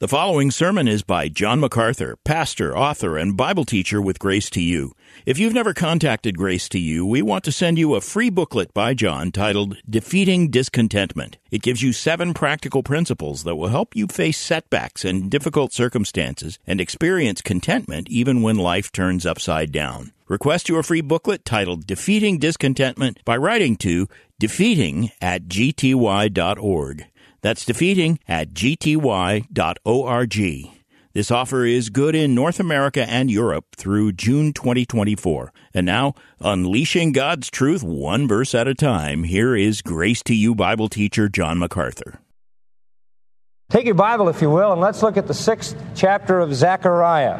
The following sermon is by John MacArthur, pastor, author, and Bible teacher with Grace to You. If you've never contacted Grace to You, we want to send you a free booklet by John titled Defeating Discontentment. It gives you 7 practical principles that will help you face setbacks and difficult circumstances and experience contentment even when life turns upside down. Request your free booklet titled Defeating Discontentment by writing to defeating@gty.org. That's defeating@gty.org. This offer is good in North America and Europe through June 2024. And now, unleashing God's truth one verse at a time, here is Grace to You Bible teacher John MacArthur. Take your Bible, if you will, and let's look at the 6th chapter of Zechariah.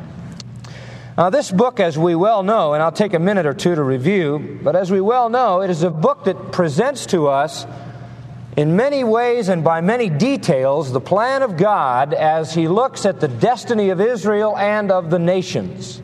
Now, this book, as we well know, and I'll take a minute or two to review, but as we well know, it is a book that presents to us in many ways and by many details the plan of God as He looks at the destiny of Israel and of the nations.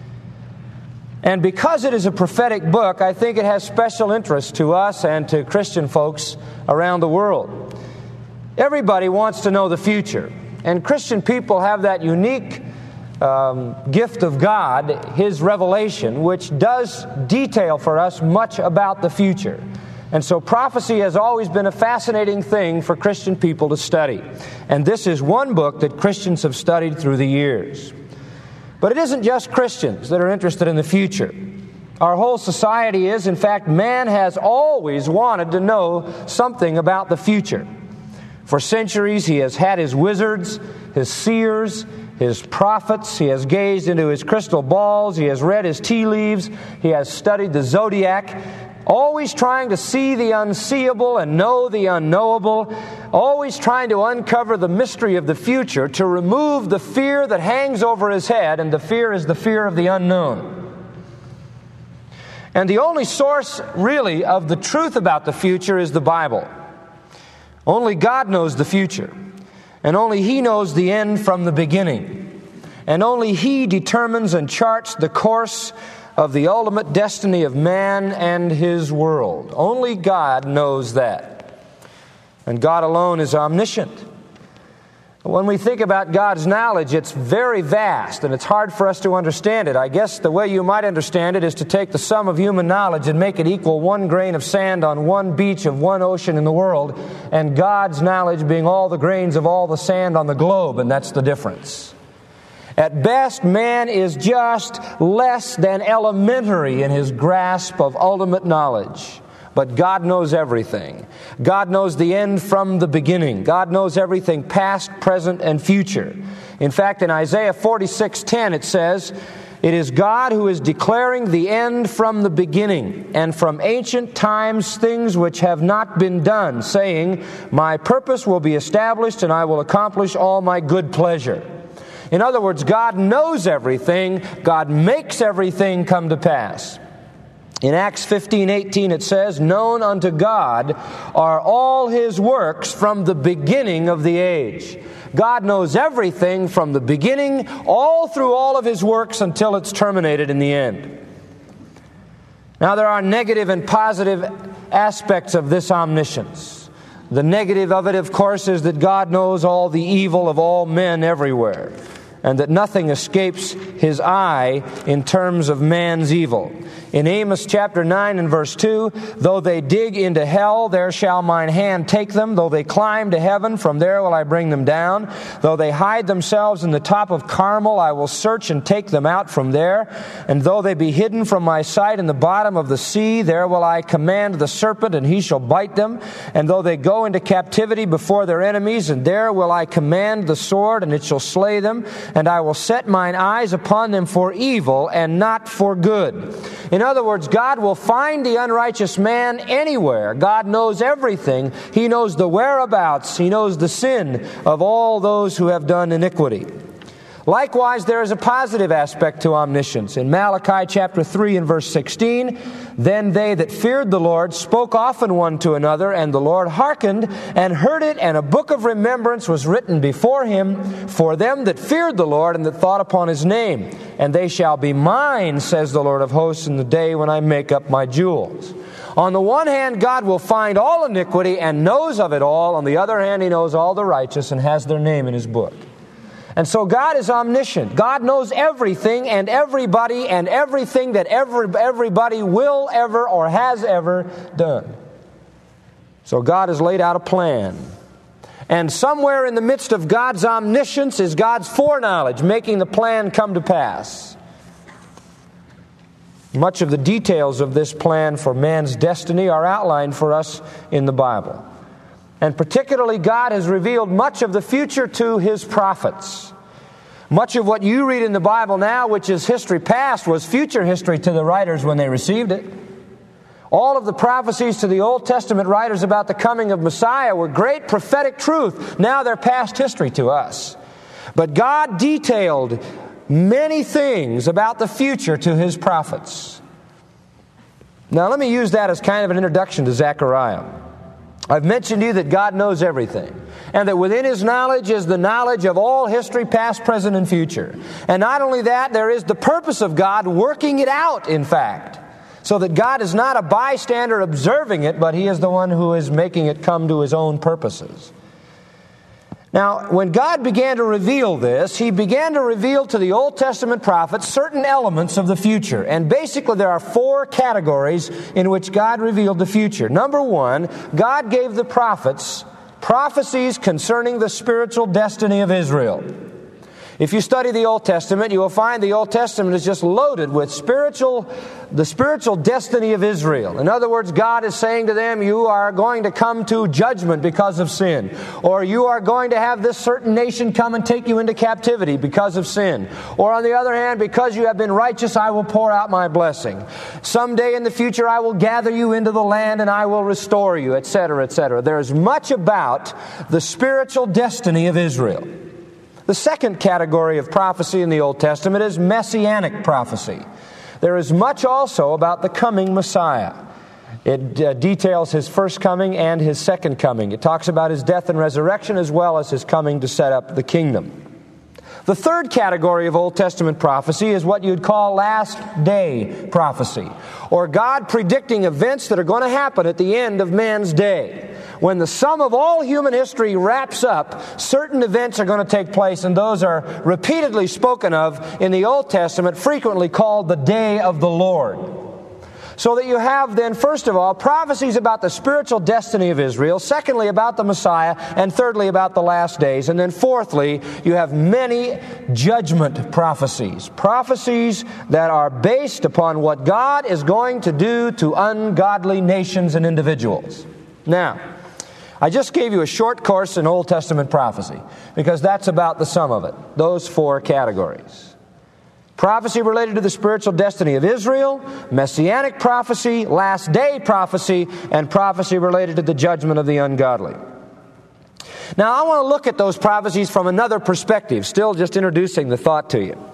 And because it is a prophetic book, I think it has special interest to us and to Christian folks around the world. Everybody wants to know the future, and Christian people have that unique gift of God, His revelation, which does detail for us much about the future. And so prophecy has always been a fascinating thing for Christian people to study. And this is one book that Christians have studied through the years. But it isn't just Christians that are interested in the future. Our whole society is. In fact, man has always wanted to know something about the future. For centuries, he has had his wizards, his seers, his prophets. He has gazed into his crystal balls. He has read his tea leaves. He has studied the zodiac. Always trying to see the unseeable and know the unknowable, always trying to uncover the mystery of the future, to remove the fear that hangs over his head, and the fear is the fear of the unknown. And the only source, really, of the truth about the future is the Bible. Only God knows the future, and only He knows the end from the beginning, and only He determines and charts the course of the ultimate destiny of man and his world. Only God knows that. And God alone is omniscient. When we think about God's knowledge, it's very vast, and it's hard for us to understand it. I guess the way you might understand it is to take the sum of human knowledge and make it equal 1 grain of sand on 1 beach of 1 ocean in the world, and God's knowledge being all the grains of all the sand on the globe, and that's the difference. At best, man is just less than elementary in his grasp of ultimate knowledge. But God knows everything. God knows the end from the beginning. God knows everything past, present, and future. In fact, in Isaiah 46:10 it says, "It is God who is declaring the end from the beginning, and from ancient times things which have not been done, saying, My purpose will be established, and I will accomplish all my good pleasure." In other words, God knows everything. God makes everything come to pass. In Acts 15:18 it says, "Known unto God are all His works from the beginning of the age." God knows everything from the beginning, all through all of His works until it's terminated in the end. Now there are negative and positive aspects of this omniscience. The negative of it, of course, is that God knows all the evil of all men everywhere, and that nothing escapes His eye in terms of man's evil. In Amos chapter 9 and verse 2, "Though they dig into hell, there shall mine hand take them. Though they climb to heaven, from there will I bring them down. Though they hide themselves in the top of Carmel, I will search and take them out from there. And though they be hidden from my sight in the bottom of the sea, there will I command the serpent, and he shall bite them. And though they go into captivity before their enemies, and there will I command the sword, and it shall slay them. And I will set mine eyes upon them for evil and not for good." In other words, God will find the unrighteous man anywhere. God knows everything. He knows the whereabouts. He knows the sin of all those who have done iniquity. Likewise, there is a positive aspect to omniscience. In Malachi chapter 3 and verse 16, "Then they that feared the Lord spoke often one to another, and the Lord hearkened and heard it, and a book of remembrance was written before Him for them that feared the Lord and that thought upon His name. And they shall be mine, says the Lord of hosts, in the day when I make up my jewels." On the one hand, God will find all iniquity and knows of it all. On the other hand, He knows all the righteous and has their name in His book. And so God is omniscient. God knows everything and everybody and everything that everybody will ever or has ever done. So God has laid out a plan. And somewhere in the midst of God's omniscience is God's foreknowledge, making the plan come to pass. Much of the details of this plan for man's destiny are outlined for us in the Bible. And particularly, God has revealed much of the future to His prophets. Much of what you read in the Bible now, which is history past, was future history to the writers when they received it. All of the prophecies to the Old Testament writers about the coming of Messiah were great prophetic truth. Now they're past history to us. But God detailed many things about the future to His prophets. Now let me use that as kind of an introduction to Zechariah. I've mentioned to you that God knows everything, and that within His knowledge is the knowledge of all history, past, present, and future. And not only that, there is the purpose of God working it out, in fact, so that God is not a bystander observing it, but He is the one who is making it come to His own purposes. Now, when God began to reveal this, He began to reveal to the Old Testament prophets certain elements of the future. And basically there are 4 categories in which God revealed the future. Number 1, God gave the prophets prophecies concerning the spiritual destiny of Israel. If you study the Old Testament, you will find the Old Testament is just loaded with the spiritual destiny of Israel. In other words, God is saying to them, you are going to come to judgment because of sin. Or you are going to have this certain nation come and take you into captivity because of sin. Or on the other hand, because you have been righteous, I will pour out my blessing. Someday in the future, I will gather you into the land and I will restore you, etc., etc. There is much about the spiritual destiny of Israel. The second category of prophecy in the Old Testament is messianic prophecy. There is much also about the coming Messiah. It details His first coming and His second coming. It talks about His death and resurrection as well as His coming to set up the kingdom. The third category of Old Testament prophecy is what you'd call last day prophecy, or God predicting events that are going to happen at the end of man's day. When the sum of all human history wraps up, certain events are going to take place, and those are repeatedly spoken of in the Old Testament, frequently called the day of the Lord. So that you have then, first of all, prophecies about the spiritual destiny of Israel, secondly about the Messiah, and thirdly about the last days, and then fourthly, you have many judgment prophecies. Prophecies that are based upon what God is going to do to ungodly nations and individuals. Now, I just gave you a short course in Old Testament prophecy, because that's about the sum of it, those 4 categories. Prophecy related to the spiritual destiny of Israel, messianic prophecy, last day prophecy, and prophecy related to the judgment of the ungodly. Now, I want to look at those prophecies from another perspective, still just introducing the thought to you.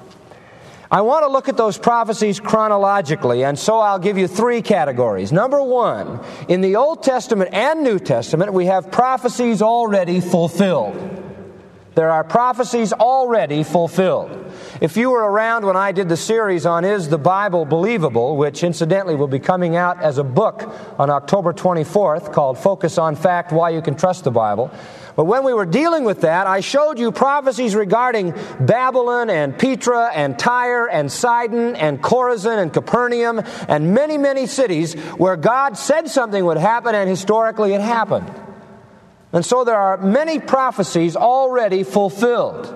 I want to look at those prophecies chronologically, and so I'll give you 3 categories. Number 1, in the Old Testament and New Testament, we have prophecies already fulfilled. There are prophecies already fulfilled. If you were around when I did the series on Is the Bible Believable, which incidentally will be coming out as a book on October 24th called Focus on Fact, Why You Can Trust the Bible. But when we were dealing with that, I showed you prophecies regarding Babylon and Petra and Tyre and Sidon and Chorazin and Capernaum and many, many cities where God said something would happen and historically it happened. And so there are many prophecies already fulfilled.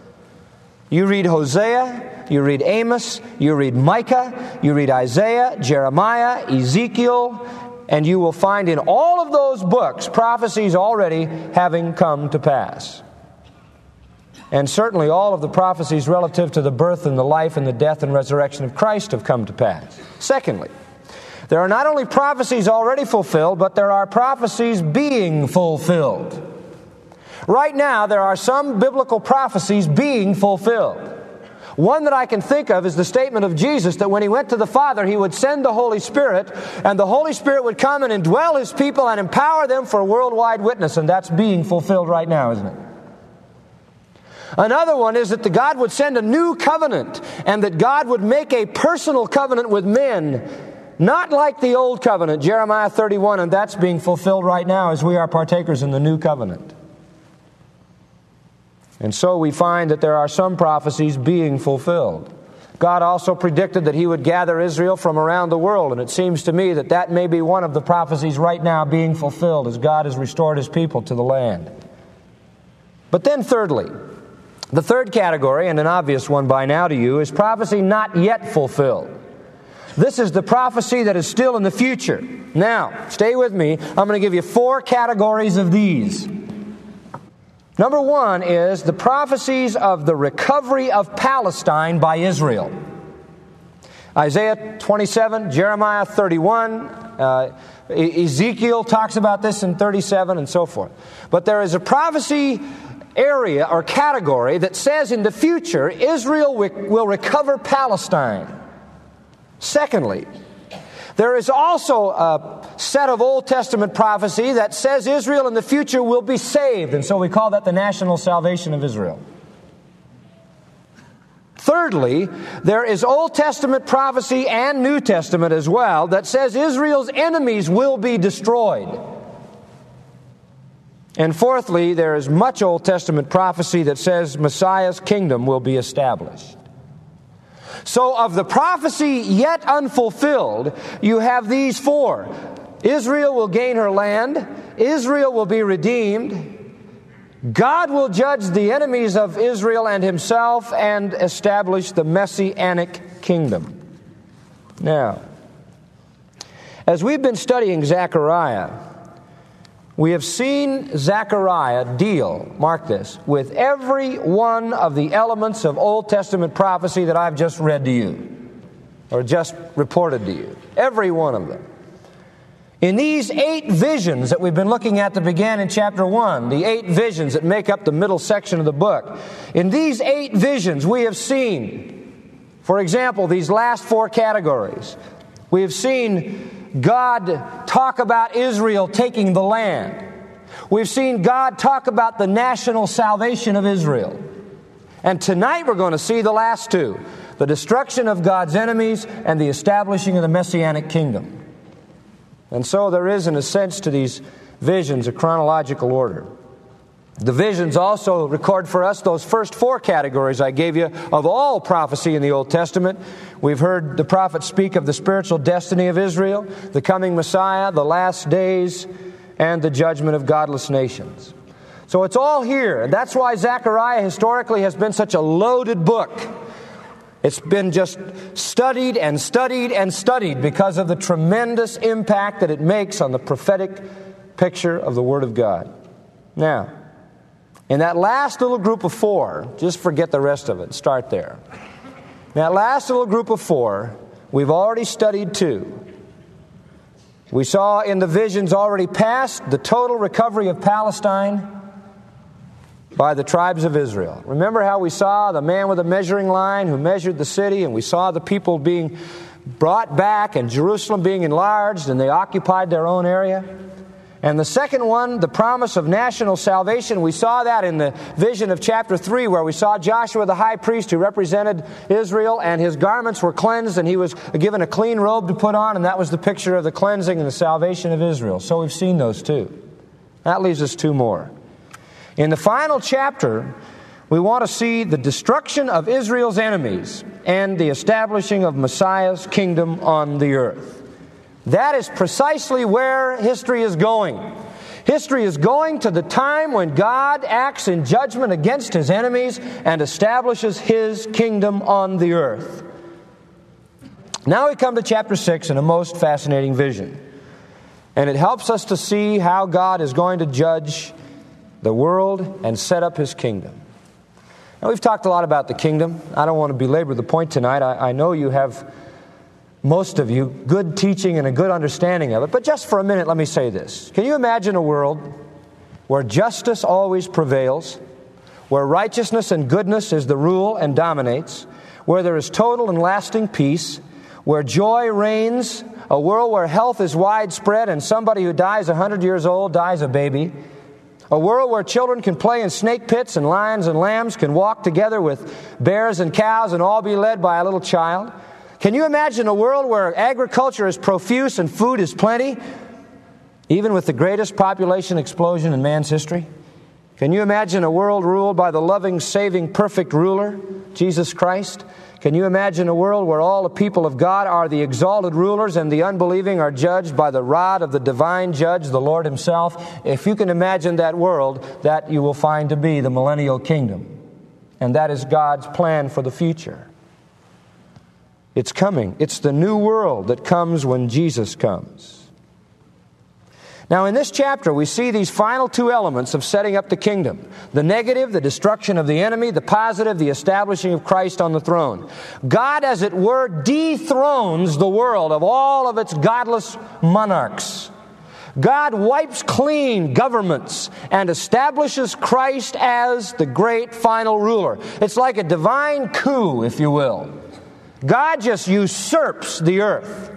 You read Hosea, you read Amos, you read Micah, you read Isaiah, Jeremiah, Ezekiel, and you will find in all of those books prophecies already having come to pass. And certainly all of the prophecies relative to the birth and the life and the death and resurrection of Christ have come to pass. Secondly, there are not only prophecies already fulfilled, but there are prophecies being fulfilled. Right now, there are some biblical prophecies being fulfilled. One that I can think of is the statement of Jesus that when He went to the Father, He would send the Holy Spirit, and the Holy Spirit would come and indwell His people and empower them for worldwide witness, and that's being fulfilled right now, isn't it? Another one is that God would send a new covenant, and that God would make a personal covenant with men Not like the old covenant, Jeremiah 31, and that's being fulfilled right now as we are partakers in the new covenant. And so we find that there are some prophecies being fulfilled. God also predicted that He would gather Israel from around the world, and it seems to me that that may be one of the prophecies right now being fulfilled as God has restored His people to the land. But then thirdly, the third category, and an obvious one by now to you, is prophecy not yet fulfilled. This is the prophecy that is still in the future. Now, stay with me. I'm going to give you 4 categories of these. Number 1 is the prophecies of the recovery of Palestine by Israel. Isaiah 27, Jeremiah 31, Ezekiel talks about this in 37 and so forth. But there is a prophecy area or category that says in the future Israel will recover Palestine. Secondly, there is also a set of Old Testament prophecy that says Israel in the future will be saved, and so we call that the national salvation of Israel. Thirdly, there is Old Testament prophecy and New Testament as well that says Israel's enemies will be destroyed. And fourthly, there is much Old Testament prophecy that says Messiah's kingdom will be established. So of the prophecy yet unfulfilled, you have these 4. Israel will gain her land. Israel will be redeemed. God will judge the enemies of Israel and Himself and establish the Messianic kingdom. Now, as we've been studying Zechariah, we have seen Zechariah deal, mark this, with every one of the elements of Old Testament prophecy that I've just read to you, or just reported to you. Every one of them. In these 8 visions that we've been looking at that began in chapter 1, the 8 visions that make up the middle section of the book, in these 8 visions we have seen, for example, these last 4 categories. We have seen God talk about Israel taking the land. We've seen God talk about the national salvation of Israel. And tonight we're going to see the last 2, the destruction of God's enemies and the establishing of the Messianic kingdom. And so there is, in a sense, to these visions a chronological order. The visions also record for us those first 4 categories I gave you of all prophecy in the Old Testament. We've heard the prophets speak of the spiritual destiny of Israel, the coming Messiah, the last days, and the judgment of godless nations. So it's all here, and that's why Zechariah historically has been such a loaded book. It's been just studied and studied and studied because of the tremendous impact that it makes on the prophetic picture of the Word of God. Now, in that last little group of 4, just forget the rest of it. Start there. In that last little group of 4, we've already studied 2. We saw in the visions already past the total recovery of Palestine by the tribes of Israel. Remember how we saw the man with a measuring line who measured the city, and we saw the people being brought back and Jerusalem being enlarged, and they occupied their own area? And the second one, the promise of national salvation, we saw that in the vision of chapter 3, where we saw Joshua the high priest who represented Israel, and his garments were cleansed, and he was given a clean robe to put on, and that was the picture of the cleansing and the salvation of Israel. So we've seen those 2. That leaves us 2 more. In the final chapter, we want to see the destruction of Israel's enemies and the establishing of Messiah's kingdom on the earth. That is precisely where history is going. History is going to the time when God acts in judgment against His enemies and establishes His kingdom on the earth. Now we come to chapter 6 and a most fascinating vision. And it helps us to see how God is going to judge the world and set up His kingdom. Now we've talked a lot about the kingdom. I don't want to belabor the point tonight. I know you have, most of you, good teaching and a good understanding of it. But just for a minute, let me say this. Can you imagine a world where justice always prevails, where righteousness and goodness is the rule and dominates, where there is total and lasting peace, where joy reigns, a world where health is widespread and somebody who dies 100 years old dies a baby, a world where children can play in snake pits and lions and lambs can walk together with bears and cows and all be led by a little child? Can you imagine a world where agriculture is profuse and food is plenty, even with the greatest population explosion in man's history? Can you imagine a world ruled by the loving, saving, perfect ruler, Jesus Christ? Can you imagine a world where all the people of God are the exalted rulers and the unbelieving are judged by the rod of the divine judge, the Lord Himself? If you can imagine that world, that you will find to be the millennial kingdom. And that is God's plan for the future. It's coming. It's the new world that comes when Jesus comes. Now, in this chapter, we see these final two elements of setting up the kingdom. The negative, the destruction of the enemy. The positive, the establishing of Christ on the throne. God, as it were, dethrones the world of all of its godless monarchs. God wipes clean governments and establishes Christ as the great final ruler. It's like a divine coup, if you will. God just usurps the earth,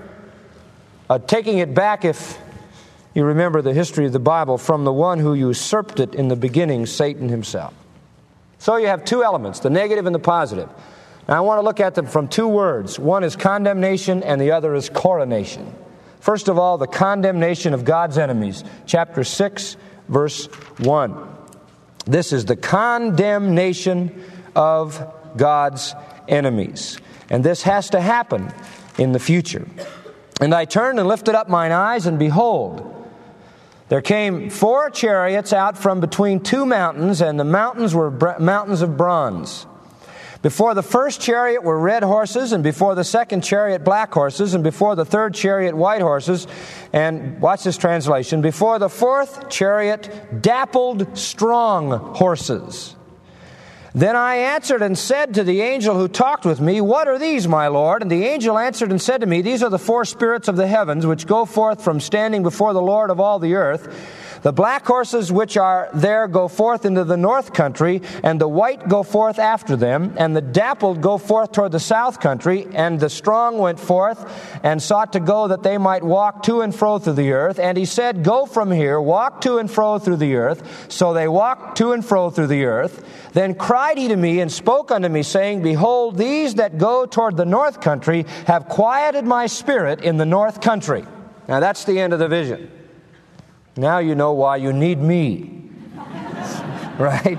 taking it back, if you remember the history of the Bible, from the one who usurped it in the beginning, Satan himself. So you have two elements, the negative and the positive. Now I want to look at them from two words. One is condemnation and the other is coronation. First of all, the condemnation of God's enemies. Chapter 6, verse 1. This is the condemnation of God's enemies. And this has to happen in the future. And I turned and lifted up mine eyes, and behold, there came 4 chariots out from between 2 mountains, and the mountains were mountains of bronze. Before the first chariot were red horses, and before the second chariot black horses, and before the third chariot white horses. And watch this translation. Before the fourth chariot dappled strong horses. Then I answered and said to the angel who talked with me, What are these, my Lord? And the angel answered and said to me, These are the 4 spirits of the heavens, which go forth from standing before the Lord of all the earth. The black horses which are there go forth into the north country, and the white go forth after them, and the dappled go forth toward the south country, and the strong went forth and sought to go that they might walk to and fro through the earth. And he said, Go from here, walk to and fro through the earth. So they walked to and fro through the earth. Then cried he to me and spoke unto me, saying, Behold, these that go toward the north country have quieted my spirit in the north country. Now that's the end of the vision. Now you know why you need me. Right?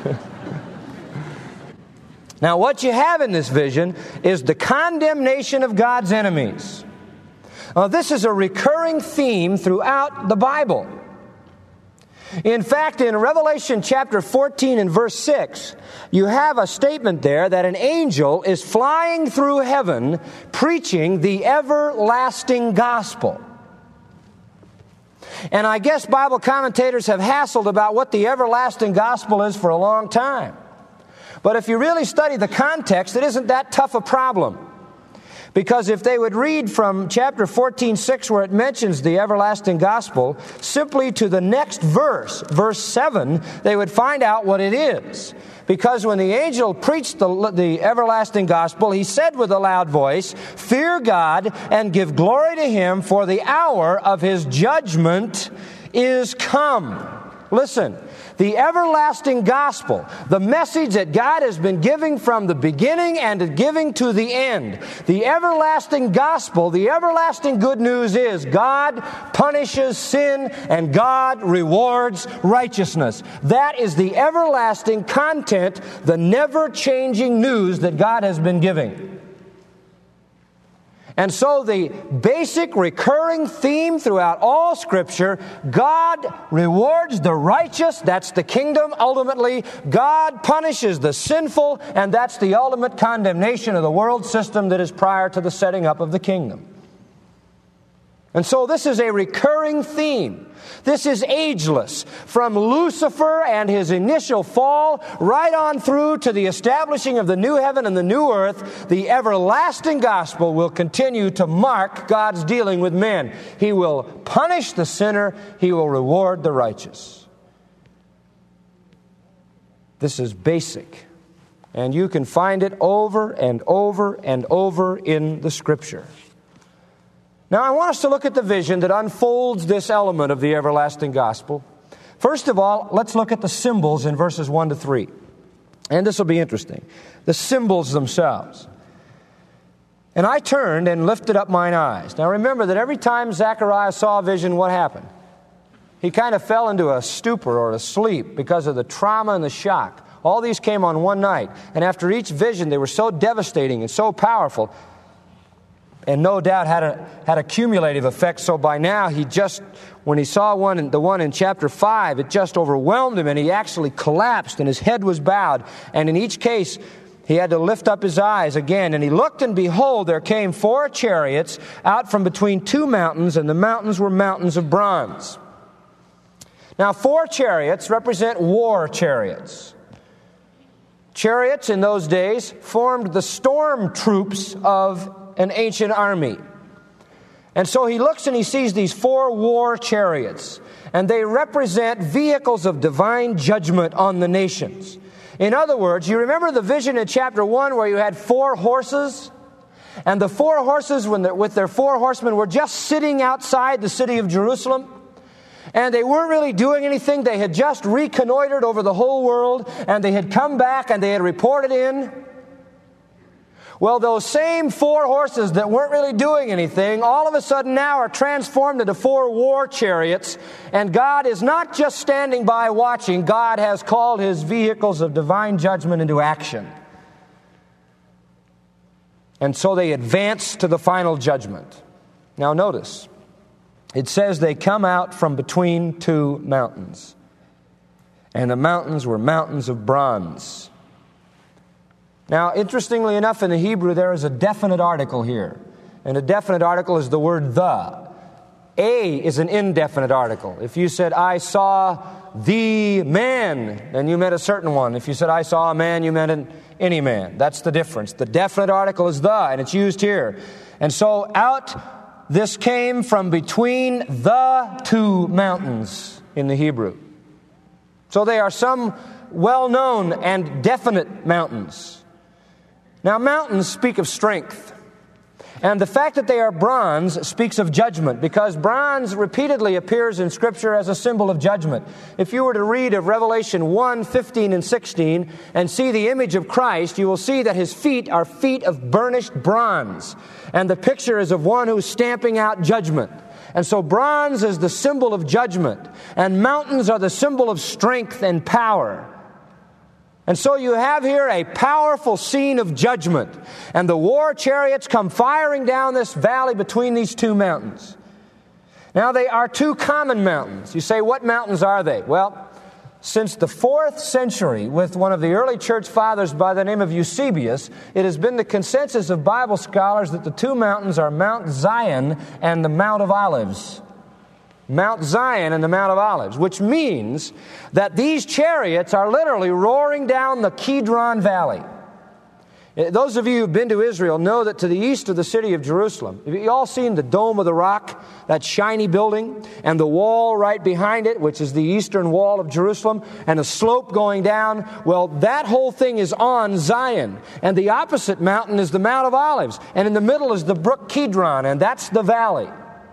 Now what you have in this vision is the condemnation of God's enemies. This is a recurring theme throughout the Bible. In fact, in Revelation chapter 14 and verse 6, you have a statement there that an angel is flying through heaven preaching the everlasting gospel. And I guess Bible commentators have hassled about what the everlasting gospel is for a long time. But if you really study the context, it isn't that tough a problem. Because if they would read from chapter 14:6, where it mentions the everlasting gospel, simply to the next verse, verse 7, they would find out what it is. Because when the angel preached the everlasting gospel, he said with a loud voice, Fear God and give glory to Him, for the hour of His judgment is come. Listen, the everlasting gospel, the message that God has been giving from the beginning and giving to the end. The everlasting gospel, the everlasting good news is God punishes sin and God rewards righteousness. That is the everlasting content, the never-changing news that God has been giving. And so the basic recurring theme throughout all Scripture, God rewards the righteous, that's the kingdom ultimately. God punishes the sinful, and that's the ultimate condemnation of the world system that is prior to the setting up of the kingdom. And so this is a recurring theme. This is ageless. From Lucifer and his initial fall, right on through to the establishing of the new heaven and the new earth, the everlasting gospel will continue to mark God's dealing with men. He will punish the sinner. He will reward the righteous. This is basic. And you can find it over and over and over in the Scripture. Now, I want us to look at the vision that unfolds this element of the everlasting gospel. First of all, let's look at the symbols in verses 1 to 3. And this will be interesting. The symbols themselves. And I turned and lifted up mine eyes. Now remember that every time Zechariah saw a vision, what happened? He kind of fell into a stupor or a sleep because of the trauma and the shock. All these came on one night. And after each vision, they were so devastating and so powerful, and no doubt had a cumulative effect. So by now, when he saw the one in chapter 5, it just overwhelmed him, and he actually collapsed, and his head was bowed. And in each case, he had to lift up his eyes again. And he looked, and behold, there came 4 chariots out from between 2 mountains, and the mountains were mountains of bronze. Now, 4 chariots represent war chariots. Chariots in those days formed the storm troops of an ancient army. And so he looks and he sees these 4 war chariots, and they represent vehicles of divine judgment on the nations. In other words, you remember the vision in chapter 1 where you had 4 horses? And the 4 horses with their 4 horsemen were just sitting outside the city of Jerusalem. And they weren't really doing anything. They had just reconnoitered over the whole world, and they had come back and they had reported in. Well, those same 4 horses that weren't really doing anything, all of a sudden now are transformed into 4 war chariots. And God is not just standing by watching. God has called His vehicles of divine judgment into action. And so they advance to the final judgment. Now notice, it says they come out from between 2 mountains. And the mountains were mountains of bronze. Now, interestingly enough, in the Hebrew, there is a definite article here. And a definite article is the word the. A is an indefinite article. If you said, I saw the man, then you meant a certain one. If you said, I saw a man, you meant any man. That's the difference. The definite article is the, and it's used here. And so this came from between the 2 mountains in the Hebrew. So they are some well-known and definite mountains. Now, mountains speak of strength. And the fact that they are bronze speaks of judgment, because bronze repeatedly appears in Scripture as a symbol of judgment. If you were to read of Revelation 1, 15 and 16 and see the image of Christ, you will see that His feet are feet of burnished bronze. And the picture is of one who's stamping out judgment. And so bronze is the symbol of judgment, and mountains are the symbol of strength and power. And so you have here a powerful scene of judgment. And the war chariots come firing down this valley between these 2 mountains. Now, they are 2 common mountains. You say, what mountains are they? Well, since the 4th century, with one of the early church fathers by the name of Eusebius, it has been the consensus of Bible scholars that the 2 mountains are Mount Zion and the Mount of Olives. Mount Zion and the Mount of Olives, which means that these chariots are literally roaring down the Kidron Valley. Those of you who've been to Israel know that to the east of the city of Jerusalem, have you all seen the Dome of the Rock, that shiny building, and the wall right behind it, which is the eastern wall of Jerusalem, and a slope going down? Well, that whole thing is on Zion. And the opposite mountain is the Mount of Olives. And in the middle is the brook Kidron, and that's the valley.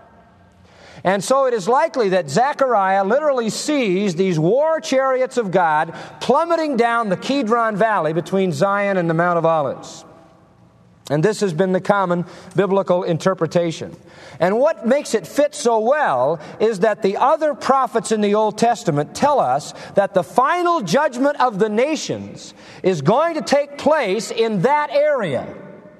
And so it is likely that Zechariah literally sees these war chariots of God plummeting down the Kidron Valley between Zion and the Mount of Olives. And this has been the common biblical interpretation. And what makes it fit so well is that the other prophets in the Old Testament tell us that the final judgment of the nations is going to take place in that area.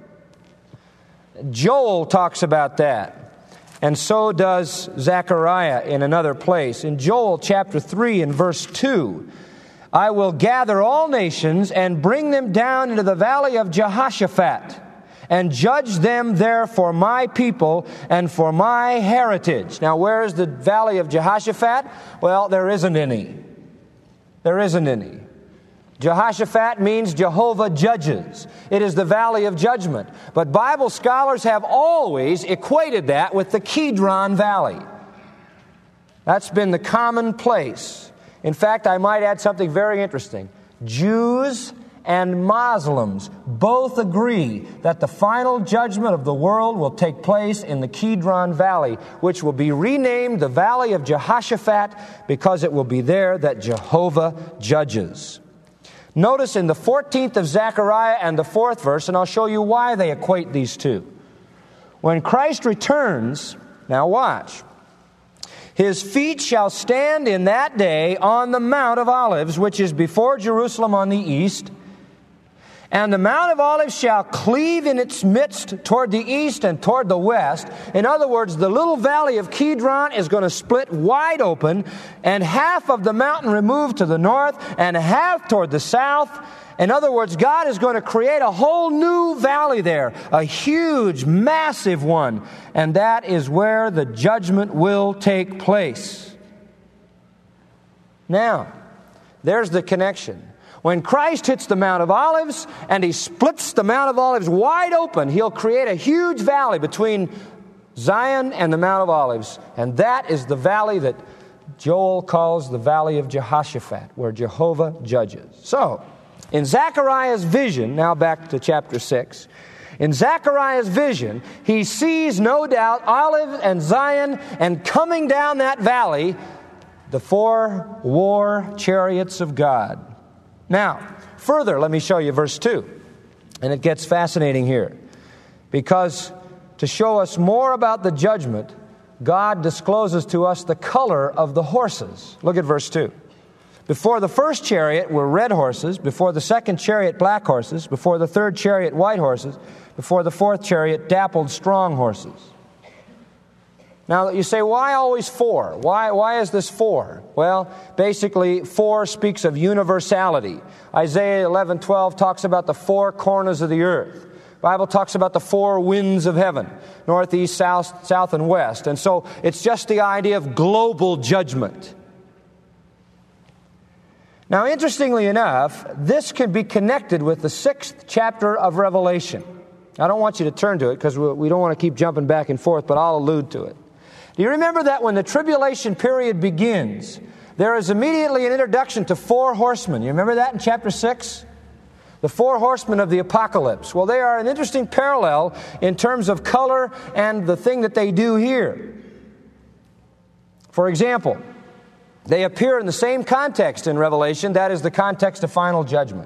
Joel talks about that. And so does Zechariah in another place. In Joel chapter 3 and verse 2, I will gather all nations and bring them down into the valley of Jehoshaphat and judge them there for my people and for my heritage. Now, where is the valley of Jehoshaphat? Well, there isn't any. There isn't any. Jehoshaphat means Jehovah judges. It is the valley of judgment. But Bible scholars have always equated that with the Kidron Valley. That's been the common place. In fact, I might add something very interesting. Jews and Muslims both agree that the final judgment of the world will take place in the Kidron Valley, which will be renamed the Valley of Jehoshaphat because it will be there that Jehovah judges. Notice in the 14th of Zechariah and the 4th verse, and I'll show you why they equate these two. When Christ returns, now watch, His feet shall stand in that day on the Mount of Olives, which is before Jerusalem on the east. And the Mount of Olives shall cleave in its midst toward the east and toward the west. In other words, the little valley of Kidron is going to split wide open, and half of the mountain removed to the north and half toward the south. In other words, God is going to create a whole new valley there, a huge, massive one. And that is where the judgment will take place. Now, there's the connection. When Christ hits the Mount of Olives and He splits the Mount of Olives wide open, He'll create a huge valley between Zion and the Mount of Olives. And that is the valley that Joel calls the Valley of Jehoshaphat, where Jehovah judges. So, in Zechariah's vision, now back to chapter 6, in Zechariah's vision, he sees, no doubt, Olive and Zion, and coming down that valley, the 4 war chariots of God. Now, further, let me show you verse 2. And it gets fascinating here. Because to show us more about the judgment, God discloses to us the color of the horses. Look at verse 2. Before the first chariot were red horses, before the second chariot black horses, before the third chariot white horses, before the fourth chariot dappled strong horses. Now, you say, why always 4? Why is this 4? Well, basically, 4 speaks of universality. Isaiah 11:12 talks about the 4 corners of the earth. The Bible talks about the 4 winds of heaven, north, east, south, and west. And so it's just the idea of global judgment. Now, interestingly enough, this can be connected with the 6th chapter of Revelation. I don't want you to turn to it because we don't want to keep jumping back and forth, but I'll allude to it. Do you remember that when the tribulation period begins, there is immediately an introduction to 4 horsemen? You remember that in chapter 6? The 4 horsemen of the apocalypse. Well, they are an interesting parallel in terms of color and the thing that they do here. For example, they appear in the same context in Revelation. That is the context of final judgment.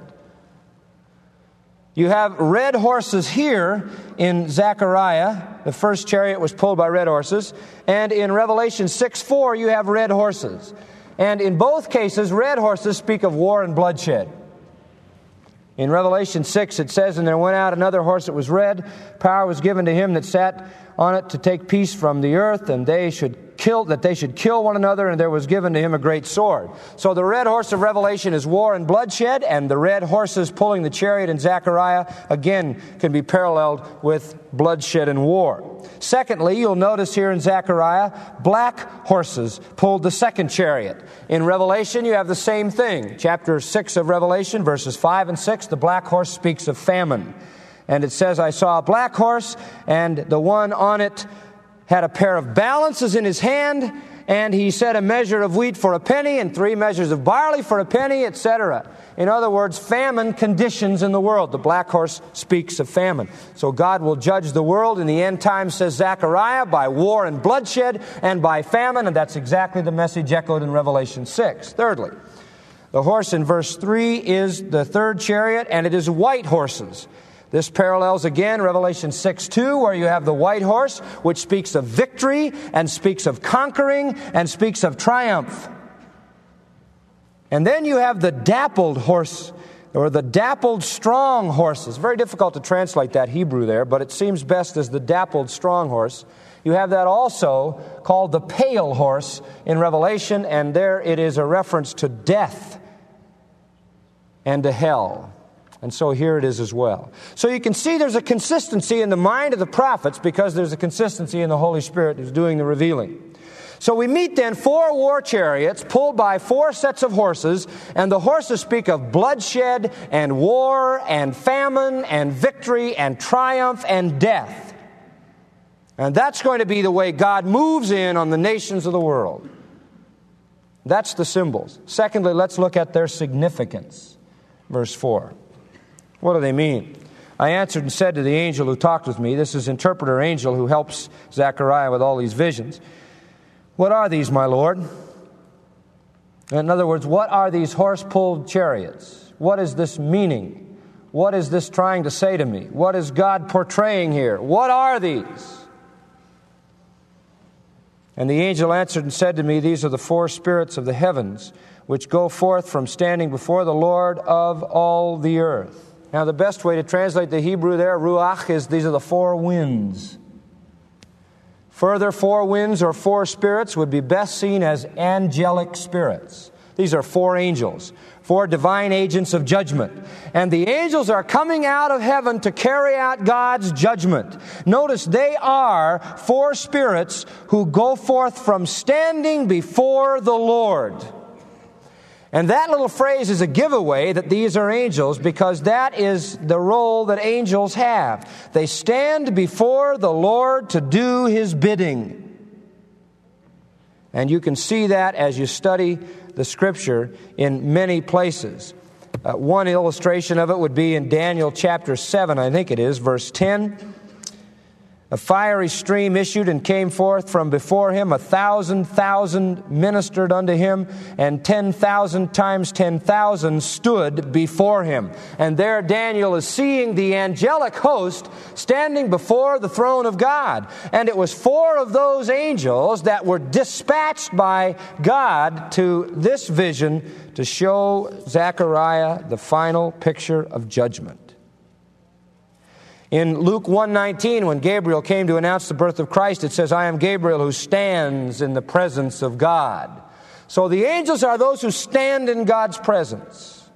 You have red horses here in Zechariah. The first chariot was pulled by red horses. And in Revelation 6:4, you have red horses. And in both cases, red horses speak of war and bloodshed. In Revelation 6, it says, "And there went out another horse that was red. Power was given to him that sat on it to take peace from the earth, and they should kill one another, and there was given to him a great sword." So the red horse of Revelation is war and bloodshed, and the red horses pulling the chariot in Zechariah, again, can be paralleled with bloodshed and war. Secondly, you'll notice here in Zechariah, black horses pulled the second chariot. In Revelation, you have the same thing. Chapter 6 of Revelation, verses 5 and 6, the black horse speaks of famine. And it says, "I saw a black horse, and the one on it had a pair of balances in his hand, and he set a measure of wheat for a penny and 3 measures of barley for a penny," etc. In other words, famine conditions in the world. The black horse speaks of famine. So God will judge the world in the end times, says Zechariah, by war and bloodshed and by famine, and that's exactly the message echoed in Revelation 6. Thirdly, the horse in verse 3 is the third chariot, and it is white horses. This parallels again Revelation 6:2, where you have the white horse, which speaks of victory and speaks of conquering and speaks of triumph. And then you have the dappled horse, or the dappled strong horses. Very difficult to translate that Hebrew there, but it seems best as the dappled strong horse. You have that also called the pale horse in Revelation, and there it is a reference to death and to hell. And so here it is as well. So you can see there's a consistency in the mind of the prophets because there's a consistency in the Holy Spirit who's doing the revealing. So we meet then 4 war chariots pulled by 4 sets of horses, and the horses speak of bloodshed and war and famine and victory and triumph and death. And that's going to be the way God moves in on the nations of the world. That's the symbols. Secondly, let's look at their significance. Verse 4. What do they mean? "I answered and said to the angel who talked with me," this is interpreter angel who helps Zechariah with all these visions, "What are these, my Lord?" In other words, what are these horse-pulled chariots? What is this meaning? What is this trying to say to me? What is God portraying here? What are these? And the angel answered and said to me, these are the four spirits of the heavens, which go forth from standing before the Lord of all the earth. Now, the best way to translate the Hebrew there, ruach, is these are the four winds. Further, four winds or four spirits would be best seen as angelic spirits. These are four angels, four divine agents of judgment. And the angels are coming out of heaven to carry out God's judgment. Notice they are four spirits who go forth from standing before the Lord. And that little phrase is a giveaway that these are angels, because that is the role that angels have. They stand before the Lord to do His bidding. And you can see that as you study the Scripture in many places. One illustration of it would be in Daniel chapter 7, I think it is, verse 10. A fiery stream issued and came forth from before him. 1,000,000 ministered unto him, and 10,000 times 10,000 stood before him. And there Daniel is seeing the angelic host standing before the throne of God. And it was four of those angels that were dispatched by God to this vision to show Zechariah the final picture of judgment. In Luke 1:19, when Gabriel came to announce the birth of Christ, it says, I am Gabriel who stands in the presence of God. So the angels are those who stand in God's presence.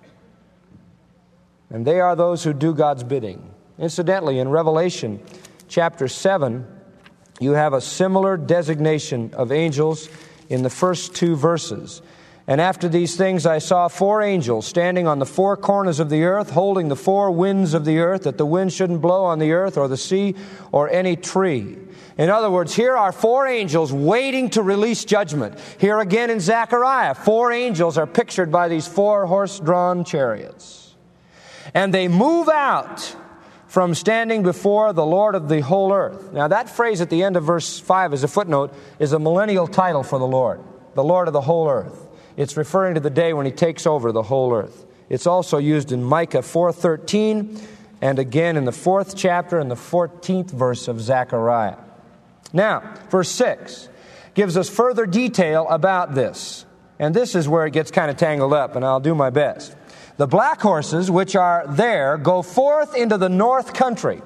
And they are those who do God's bidding. Incidentally, in Revelation chapter 7, you have a similar designation of angels in the first two verses. And after these things I saw four angels standing on the four corners of the earth, holding the four winds of the earth, that the wind shouldn't blow on the earth or the sea or any tree. In other words, here are four angels waiting to release judgment. Here again in Zechariah, four angels are pictured by these four horse-drawn chariots. And they move out from standing before the Lord of the whole earth. Now that phrase at the end of verse 5 as a footnote is a millennial title for the Lord of the whole earth. It's referring to the day when He takes over the whole earth. It's also used in Micah 4:13 and again in the 4th chapter and the 14th verse of Zechariah. Now, verse 6 gives us further detail about this. And this is where it gets kind of tangled up, and I'll do my best. The black horses which are there go forth into the north country,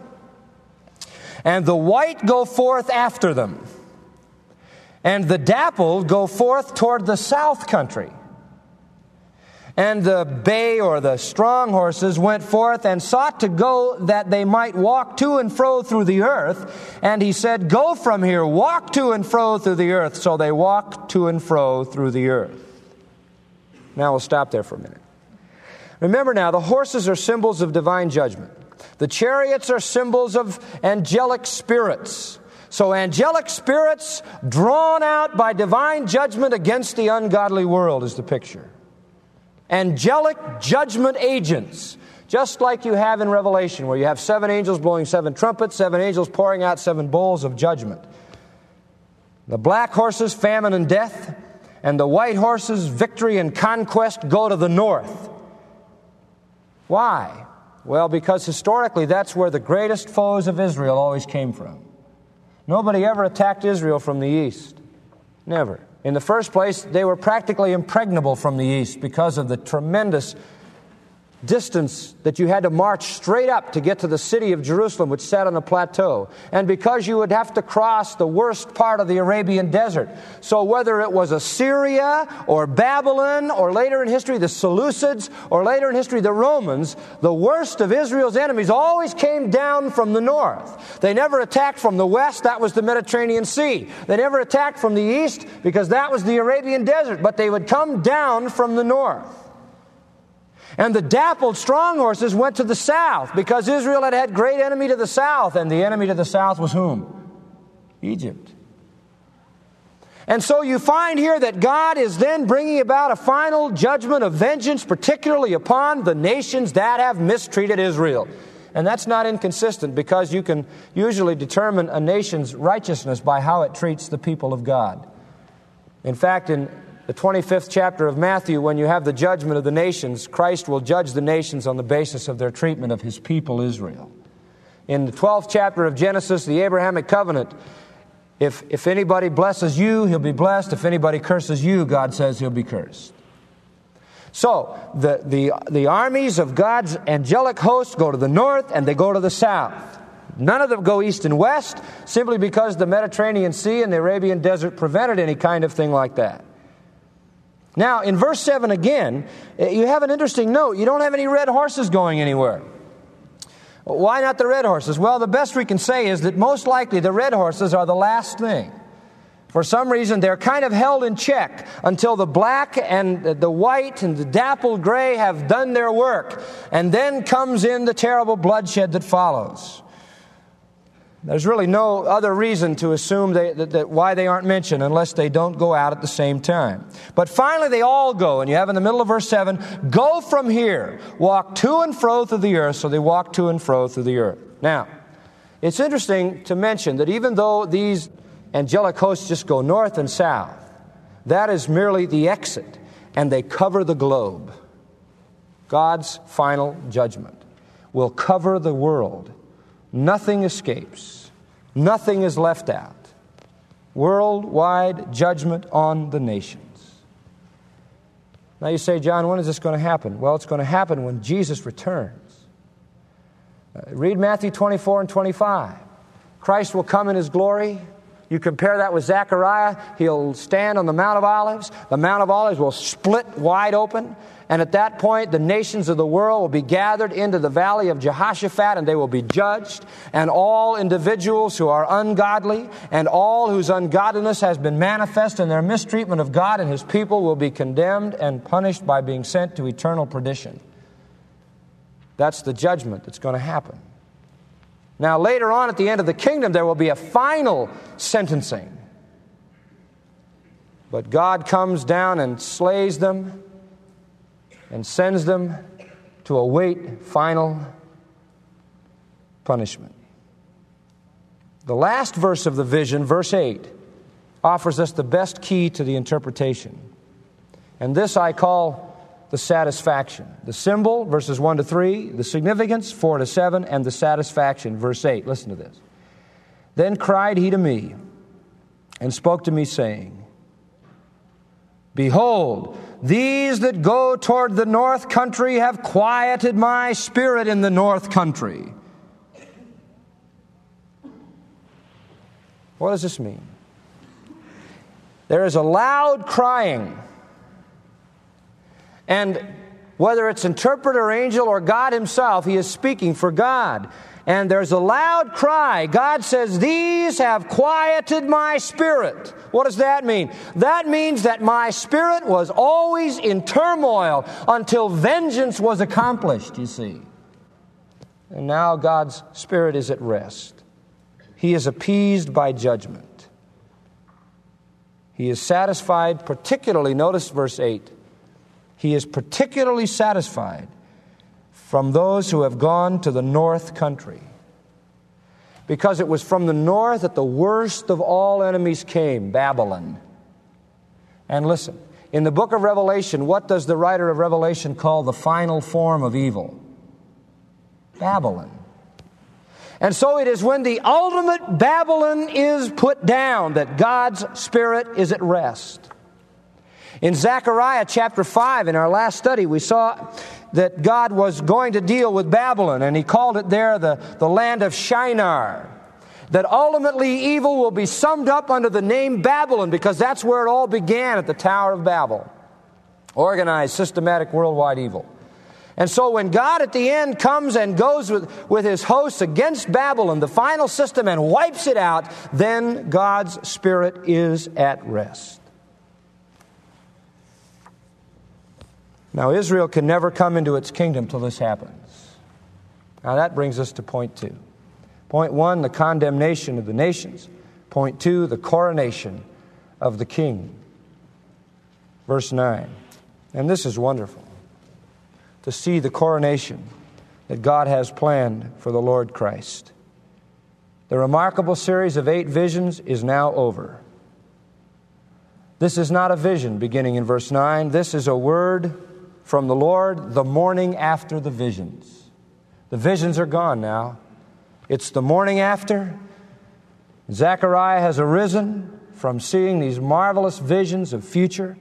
and the white go forth after them. And the dappled go forth toward the south country. And the bay or the strong horses went forth and sought to go that they might walk to and fro through the earth. And He said, go from here, walk to and fro through the earth. So they walked to and fro through the earth. Now we'll stop there for a minute. Remember now, the horses are symbols of divine judgment. The chariots are symbols of angelic spirits. So angelic spirits drawn out by divine judgment against the ungodly world is the picture. Angelic judgment agents, just like you have in Revelation, where you have 7 angels blowing 7 trumpets, 7 angels pouring out 7 bowls of judgment. The black horses, famine and death, and the white horses, victory and conquest, go to the north. Why? Well, because historically that's where the greatest foes of Israel always came from. Nobody ever attacked Israel from the east. Never. In the first place, they were practically impregnable from the east because of the tremendous distance that you had to march straight up to get to the city of Jerusalem, which sat on a plateau, and because you would have to cross the worst part of the Arabian desert. So whether it was Assyria or Babylon or later in history the Seleucids or later in history the Romans, the worst of Israel's enemies always came down from the north. They never attacked from the west, that was the Mediterranean Sea. They never attacked from the east because that was the Arabian desert, but they would come down from the north. And the dappled strong horses went to the south because Israel had great enemy to the south. And the enemy to the south was whom? Egypt. And so you find here that God is then bringing about a final judgment of vengeance, particularly upon the nations that have mistreated Israel. And that's not inconsistent because you can usually determine a nation's righteousness by how it treats the people of God. In fact, in the 25th chapter of Matthew, when you have the judgment of the nations, Christ will judge the nations on the basis of their treatment of His people Israel. In the 12th chapter of Genesis, the Abrahamic covenant, if anybody blesses you, he'll be blessed. If anybody curses you, God says he'll be cursed. So, the armies of God's angelic host go to the north and they go to the south. None of them go east and west, simply because the Mediterranean Sea and the Arabian Desert prevented any kind of thing like that. Now, in verse 7 again, you have an interesting note. You don't have any red horses going anywhere. Why not the red horses? Well, the best we can say is that most likely the red horses are the last thing. For some reason, they're kind of held in check until the black and the white and the dappled gray have done their work. And then comes in the terrible bloodshed that follows. There's really no other reason to assume that why they aren't mentioned unless they don't go out at the same time. But finally they all go, and you have in the middle of verse 7, go from here, walk to and fro through the earth. So they walk to and fro through the earth. Now, it's interesting to mention that even though these angelic hosts just go north and south, that is merely the exit, and they cover the globe. God's final judgment will cover the world. Nothing escapes. Nothing is left out. Worldwide judgment on the nations. Now you say, John, when is this going to happen? Well, it's going to happen when Jesus returns. Read Matthew 24 and 25. Christ will come in His glory. You compare that with Zechariah. He'll stand on the Mount of Olives. The Mount of Olives will split wide open. And at that point, the nations of the world will be gathered into the valley of Jehoshaphat, and they will be judged. And all individuals who are ungodly and all whose ungodliness has been manifest in their mistreatment of God and His people will be condemned and punished by being sent to eternal perdition. That's the judgment that's going to happen. Now, later on at the end of the kingdom, there will be a final sentencing. But God comes down and slays them and sends them to await final punishment. The last verse of the vision, verse 8, offers us the best key to the interpretation. And this I call the satisfaction. The symbol, verses 1 to 3, the significance, 4 to 7, and the satisfaction, verse 8. Listen to this. Then cried He to me and spoke to me, saying, Behold, these that go toward the north country have quieted my spirit in the north country. What does this mean? There is a loud crying. And whether it's interpreter or angel or God Himself, He is speaking for God. And there's a loud cry. God says, these have quieted my spirit. What does that mean? That means that my spirit was always in turmoil until vengeance was accomplished, you see. And now God's spirit is at rest. He is appeased by judgment. He is satisfied, particularly, notice verse 8, He is particularly satisfied from those who have gone to the north country. Because it was from the north that the worst of all enemies came, Babylon. And listen, in the book of Revelation, what does the writer of Revelation call the final form of evil? Babylon. And so it is when the ultimate Babylon is put down that God's Spirit is at rest. In Zechariah chapter 5, in our last study, we saw that God was going to deal with Babylon, and He called it there the land of Shinar. That ultimately evil will be summed up under the name Babylon, because that's where it all began, at the Tower of Babel. Organized, systematic, worldwide evil. And so when God at the end comes and goes with His hosts against Babylon, the final system, and wipes it out, then God's Spirit is at rest. Now, Israel can never come into its kingdom till this happens. Now, that brings us to point 2. Point 1, the condemnation of the nations. Point 2, the coronation of the king. Verse 9. And this is wonderful, to see the coronation that God has planned for the Lord Christ. The remarkable series of 8 visions is now over. This is not a vision, beginning in verse 9. This is a word from the Lord the morning after the visions. The visions are gone now. It's the morning after. Zechariah has arisen from seeing these marvelous visions of future.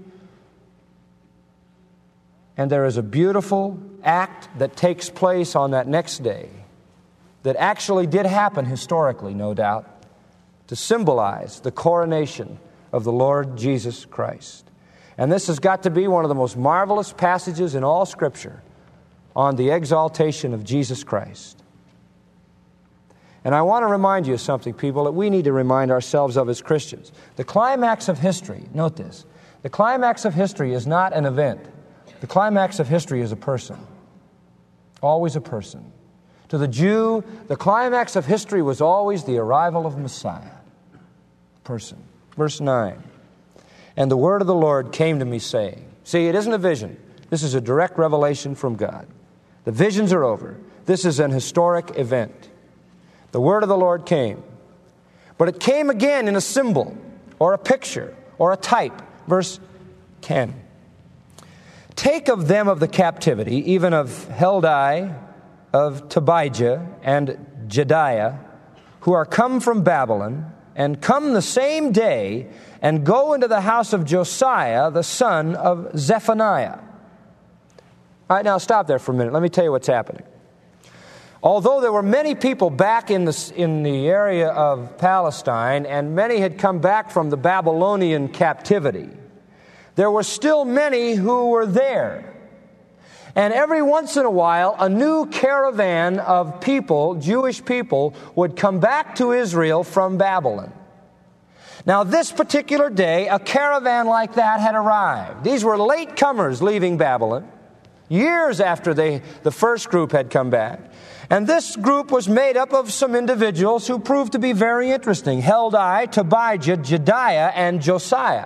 And there is a beautiful act that takes place on that next day that actually did happen historically, no doubt, to symbolize the coronation of the Lord Jesus Christ. And this has got to be one of the most marvelous passages in all Scripture on the exaltation of Jesus Christ. And I want to remind you of something, people, that we need to remind ourselves of as Christians. The climax of history, note this, the climax of history is not an event. The climax of history is a person. Always a person. To the Jew, the climax of history was always the arrival of Messiah. Person. Verse 9. And the word of the Lord came to me saying, see, it isn't a vision. This is a direct revelation from God. The visions are over. This is an historic event. The word of the Lord came. But it came again in a symbol or a picture or a type. Verse 10. Take of them of the captivity, even of Heldai, of Tobijah, and Jediah, who are come from Babylon, and come the same day, and go into the house of Josiah, the son of Zephaniah. All right, now stop there for a minute. Let me tell you what's happening. Although there were many people back in the area of Palestine, and many had come back from the Babylonian captivity, there were still many who were there. And every once in a while, a new caravan of people, Jewish people, would come back to Israel from Babylon. Now, this particular day, a caravan like that had arrived. These were latecomers leaving Babylon, years after the first group had come back. And this group was made up of some individuals who proved to be very interesting. Heldai, Tobijah, Jediah, and Josiah.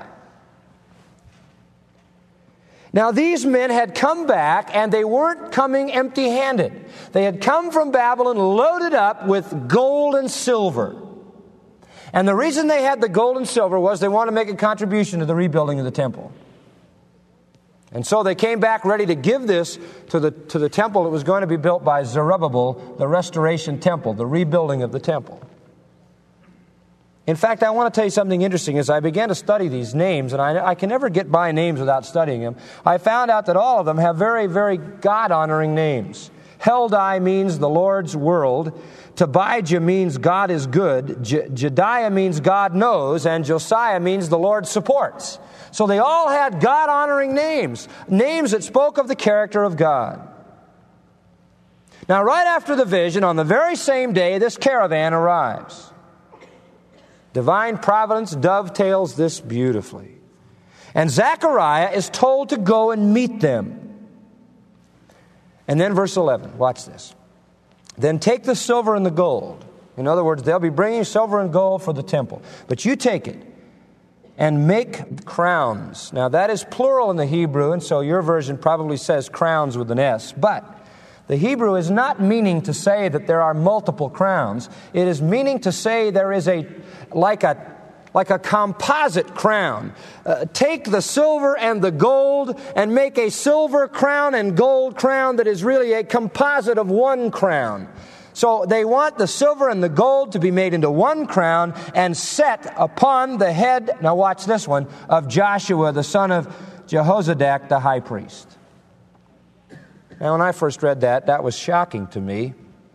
Now, these men had come back, and they weren't coming empty-handed. They had come from Babylon loaded up with gold and silver. And the reason they had the gold and silver was they wanted to make a contribution to the rebuilding of the temple. And so they came back ready to give this to the temple that was going to be built by Zerubbabel, the restoration temple, the rebuilding of the temple. In fact, I want to tell you something interesting. As I began to study these names, and I can never get by names without studying them, I found out that all of them have very, very God-honoring names. Heldai means the Lord's world. Tobijah means God is good. Jediah means God knows. And Josiah means the Lord supports. So they all had God-honoring names, names that spoke of the character of God. Now, right after the vision, on the very same day, this caravan arrives. Divine providence dovetails this beautifully. And Zechariah is told to go and meet them. And then verse 11, watch this. Then take the silver and the gold. In other words, they'll be bringing silver and gold for the temple. But you take it and make crowns. Now that is plural in the Hebrew, and so your version probably says crowns with an S. But the Hebrew is not meaning to say that there are multiple crowns. It is meaning to say there is like a composite crown. Take the silver and the gold and make a silver crown and gold crown that is really a composite of one crown. So they want the silver and the gold to be made into one crown and set upon the head, now watch this one, of Joshua, the son of Jehozadak, the high priest. Now, when I first read that, that was shocking to me.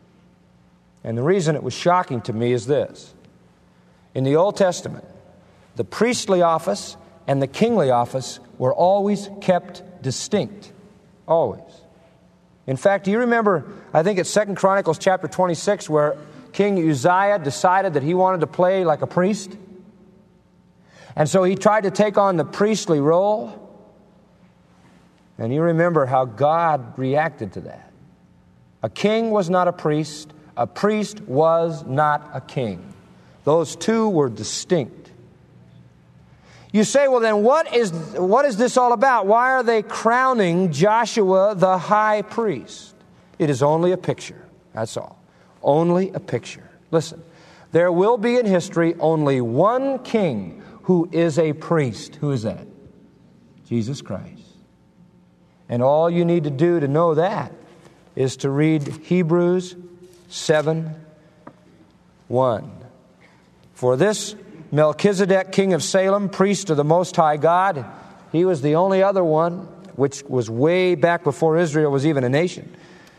And the reason it was shocking to me is this. In the Old Testament, the priestly office and the kingly office were always kept distinct. Always. In fact, do you remember, I think it's 2 Chronicles chapter 26, where King Uzziah decided that he wanted to play like a priest? And so he tried to take on the priestly role. And you remember how God reacted to that. A king was not a priest. A priest was not a king. Those two were distinct. You say, well then, what is this all about? Why are they crowning Joshua the high priest? It is only a picture. That's all. Only a picture. Listen, there will be in history only one king who who is a priest. Who is that? Jesus Christ. And all you need to do to know that is to read Hebrews 7:1. For this Melchizedek, king of Salem, priest of the Most High God, he was the only other one, which was way back before Israel was even a nation.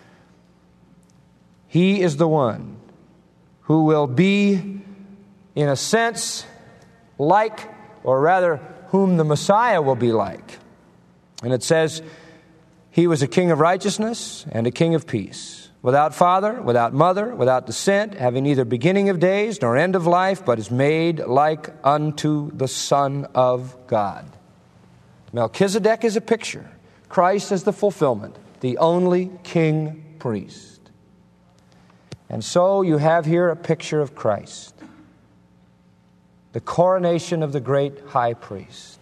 He is the one who will be, in a sense, like, or rather, whom the Messiah will be like. And it says, he was a king of righteousness and a king of peace, without father, without mother, without descent, having neither beginning of days nor end of life, but is made like unto the Son of God. Melchizedek is a picture. Christ is the fulfillment, the only king priest. And so you have here a picture of Christ, the coronation of the great high priest.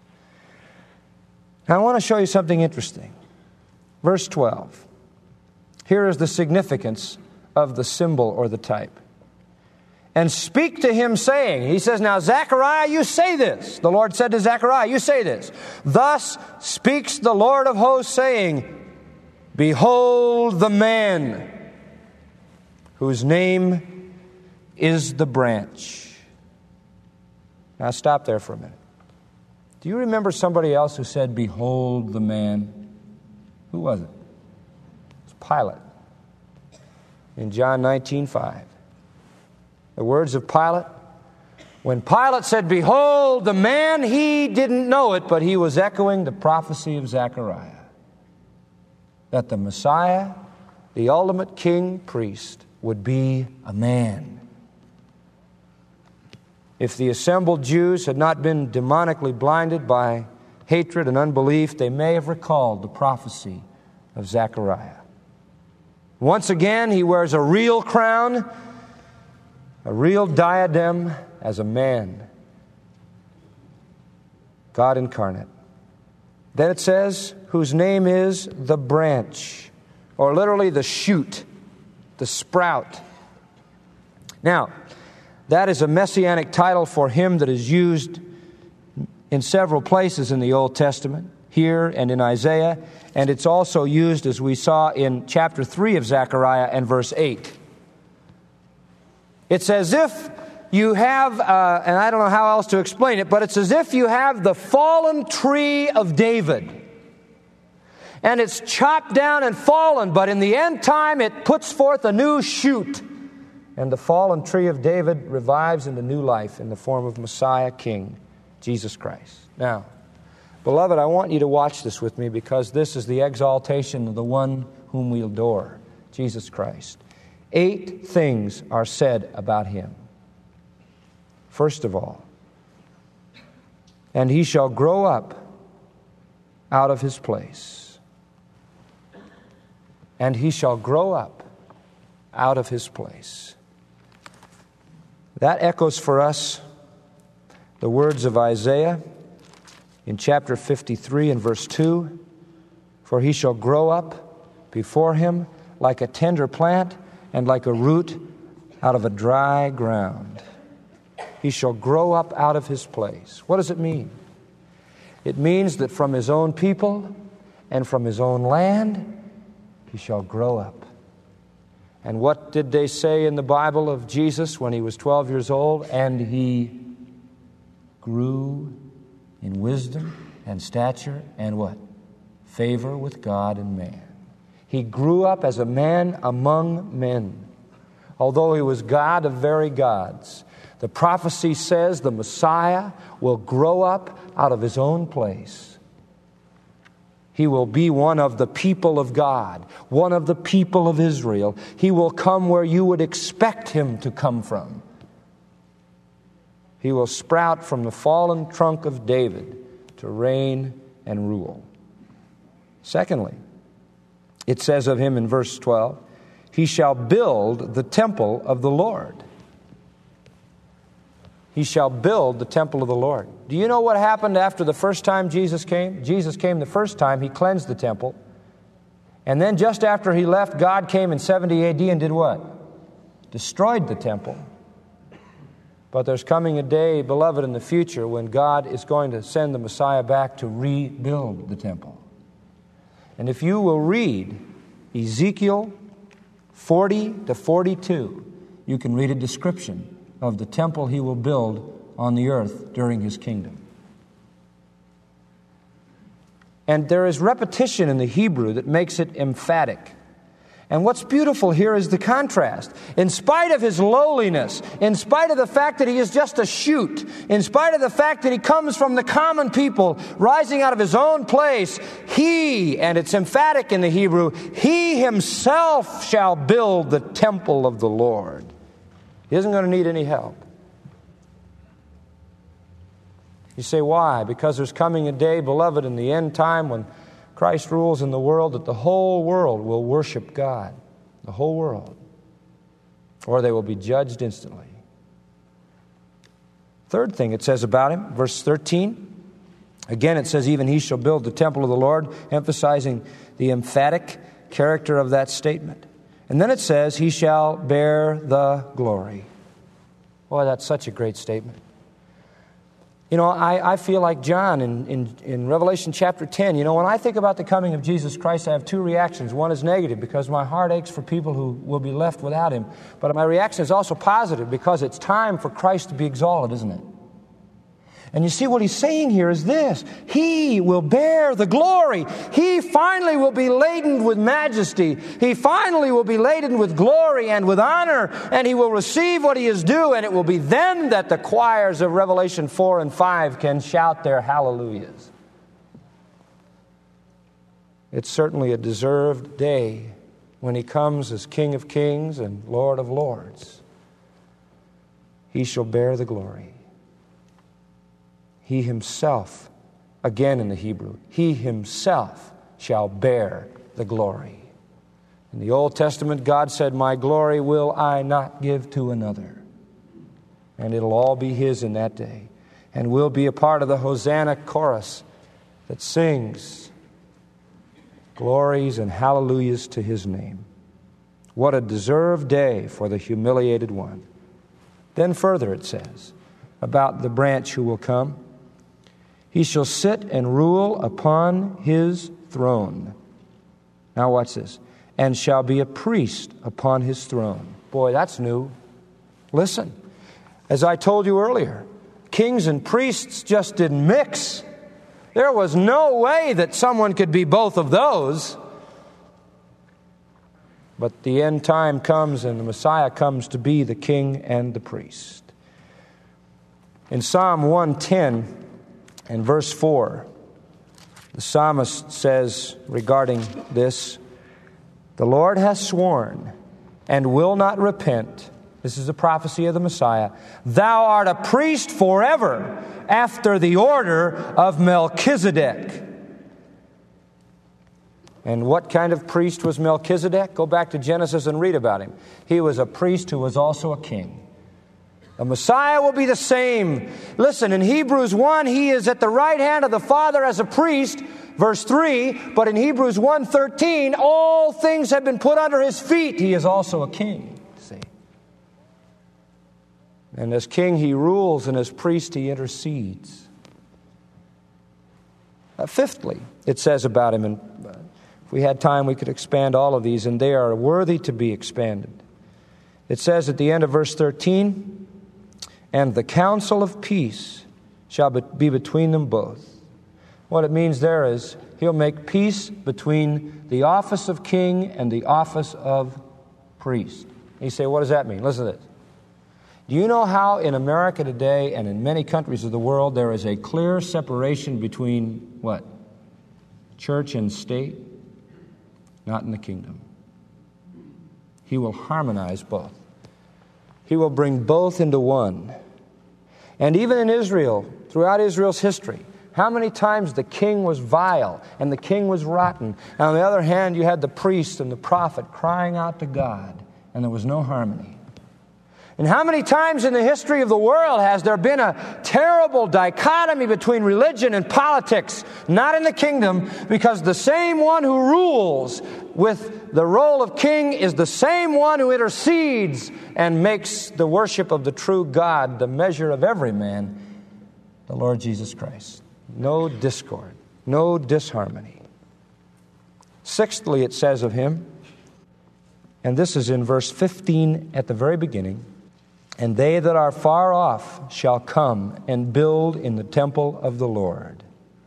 Now I want to show you something interesting. Verse 12. Here is the significance of the symbol or the type. And speak to him saying, he says, now Zechariah, you say this. The Lord said to Zechariah, you say this. Thus speaks the Lord of hosts, saying, behold the man whose name is the branch. Now stop there for a minute. Do you remember somebody else who said, behold the man? Who was it? Pilate. In John 19:5. The words of Pilate. When Pilate said, behold the man, he didn't know it, but he was echoing the prophecy of Zechariah. That the Messiah, the ultimate king priest, would be a man. If the assembled Jews had not been demonically blinded by hatred and unbelief, they may have recalled the prophecy of Zechariah. Once again, he wears a real crown, a real diadem as a man, God incarnate. Then it says, whose name is the branch, or literally the shoot, the sprout. Now, that is a messianic title for him that is used in several places in the Old Testament, here and in Isaiah, and it's also used, as we saw in chapter 3 of Zechariah and verse 8. It's as if you have, and I don't know how else to explain it, but it's as if you have the fallen tree of David. And it's chopped down and fallen, but in the end time it puts forth a new shoot. And the fallen tree of David revives into new life in the form of Messiah King, Jesus Christ. Now, beloved, I want you to watch this with me, because this is the exaltation of the one whom we adore, Jesus Christ. 8 things are said about him. First of all, and he shall grow up out of his place. And he shall grow up out of his place. That echoes for us the words of Isaiah in chapter 53 and verse 2. For he shall grow up before him like a tender plant and like a root out of a dry ground. He shall grow up out of his place. What does it mean? It means that from his own people and from his own land, he shall grow up. And what did they say in the Bible of Jesus when he was 12 years old? And he grew in wisdom and stature and what? Favor with God and man. He grew up as a man among men. Although he was God of very gods, the prophecy says the Messiah will grow up out of his own place. He will be one of the people of God, one of the people of Israel. He will come where you would expect him to come from. He will sprout from the fallen trunk of David to reign and rule. Secondly, it says of him in verse 12, he shall build the temple of the Lord. He shall build the temple of the Lord. Do you know what happened after the first time Jesus came? Jesus came the first time, he cleansed the temple. And then just after he left, God came in 70 AD and did what? Destroyed the temple. But there's coming a day, beloved, in the future when God is going to send the Messiah back to rebuild the temple. And if you will read Ezekiel 40 to 42, you can read a description of the temple he will build on the earth during his kingdom. And there is repetition in the Hebrew that makes it emphatic. And what's beautiful here is the contrast. In spite of his lowliness, in spite of the fact that he is just a shoot, in spite of the fact that he comes from the common people, rising out of his own place, he, and it's emphatic in the Hebrew, he himself shall build the temple of the Lord. He isn't going to need any help. You say, why? Because there's coming a day, beloved, in the end time when Christ rules in the world, that the whole world will worship God. The whole world. Or they will be judged instantly. Third thing it says about him, verse 13. Again, it says, even he shall build the temple of the Lord, emphasizing the emphatic character of that statement. And then it says, he shall bear the glory. Boy, that's such a great statement. You know, I feel like John in Revelation chapter 10. You know, when I think about the coming of Jesus Christ, I have two reactions. One is negative because my heart aches for people who will be left without him. But my reaction is also positive because it's time for Christ to be exalted, isn't it? And you see what he's saying here is this. He will bear the glory. He finally will be laden with majesty. He finally will be laden with glory and with honor. And he will receive what he is due. And it will be then that the choirs of Revelation 4 and 5 can shout their hallelujahs. It's certainly a deserved day when he comes as King of kings and Lord of lords. He shall bear the glory. He himself, again in the Hebrew, he himself shall bear the glory. In the Old Testament, God said, my glory will I not give to another. And it'll all be his in that day. And we'll be a part of the Hosanna chorus that sings glories and hallelujahs to his name. What a deserved day for the humiliated one. Then further it says about the branch who will come. He shall sit and rule upon his throne. Now watch this. And shall be a priest upon his throne. Boy, that's new. Listen, as I told you earlier, kings and priests just didn't mix. There was no way that someone could be both of those. But the end time comes and the Messiah comes to be the king and the priest. In Psalm 110, in verse 4, the psalmist says regarding this, the Lord has sworn and will not repent. This is the prophecy of the Messiah. Thou art a priest forever after the order of Melchizedek. And what kind of priest was Melchizedek? Go back to Genesis and read about him. He was a priest who was also a king. The Messiah will be the same. Listen, in Hebrews 1, he is at the right hand of the Father as a priest, verse 3. But in Hebrews 1:13, all things have been put under his feet. He is also a king, see. And as king, he rules, and as priest, he intercedes. Fifthly, it says about him, and if we had time, we could expand all of these, and they are worthy to be expanded. It says at the end of verse 13, and the counsel of peace shall be between them both. What it means there is he'll make peace between the office of king and the office of priest. And you say, what does that mean? Listen to this. Do you know how in America today and in many countries of the world there is a clear separation between what? Church and state? Not in the kingdom. He will harmonize both. He will bring both into one. And even in Israel, throughout Israel's history, how many times the king was vile and the king was rotten. And on the other hand, you had the priest and the prophet crying out to God, and there was no harmony. And how many times in the history of the world has there been a terrible dichotomy between religion and politics? Not in the kingdom, because the same one who rules with the role of king is the same one who intercedes and makes the worship of the true God the measure of every man, the Lord Jesus Christ. No discord, no disharmony. Sixthly, it says of him, and this is in verse 15 at the very beginning, and they that are far off shall come and build in the temple of the Lord.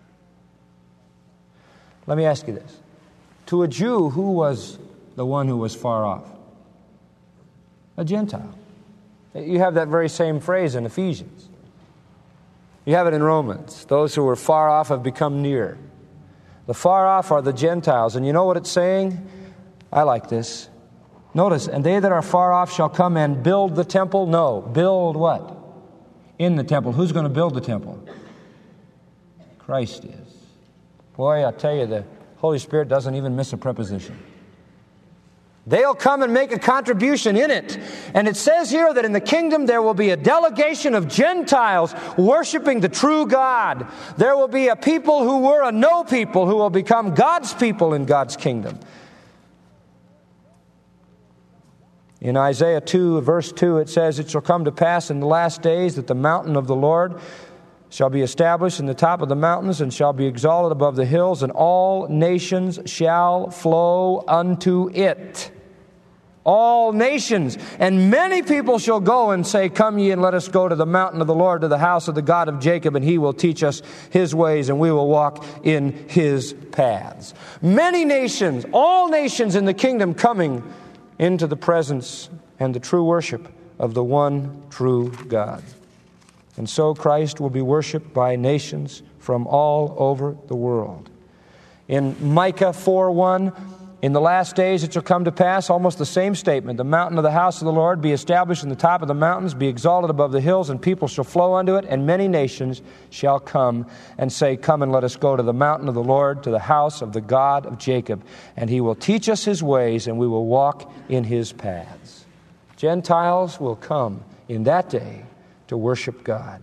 Let me ask you this. To a Jew, who was the one who was far off? A Gentile. You have that very same phrase in Ephesians. You have it in Romans. Those who were far off have become near. The far off are the Gentiles. And you know what it's saying? I like this. Notice, and they that are far off shall come and build the temple. No, build what? In the temple. Who's going to build the temple? Christ is. Boy, I tell you, the Holy Spirit doesn't even miss a preposition. They'll come and make a contribution in it. And it says here that in the kingdom there will be a delegation of Gentiles worshiping the true God. There will be a people who were a no people who will become God's people in God's kingdom. In Isaiah 2, verse 2, it says, "It shall come to pass in the last days that the mountain of the Lord shall be established in the top of the mountains and shall be exalted above the hills, and all nations shall flow unto it." All nations. And many people shall go and say, "Come ye and let us go to the mountain of the Lord, to the house of the God of Jacob, and he will teach us his ways, and we will walk in his paths." Many nations, all nations in the kingdom coming into the presence and the true worship of the one true God. And so Christ will be worshiped by nations from all over the world. In Micah 4:1, "In the last days it shall come to pass," almost the same statement, "the mountain of the house of the Lord be established in the top of the mountains, be exalted above the hills, and people shall flow unto it, and many nations shall come and say, Come and let us go to the mountain of the Lord, to the house of the God of Jacob, and he will teach us his ways, and we will walk in his paths." Gentiles will come in that day to worship God.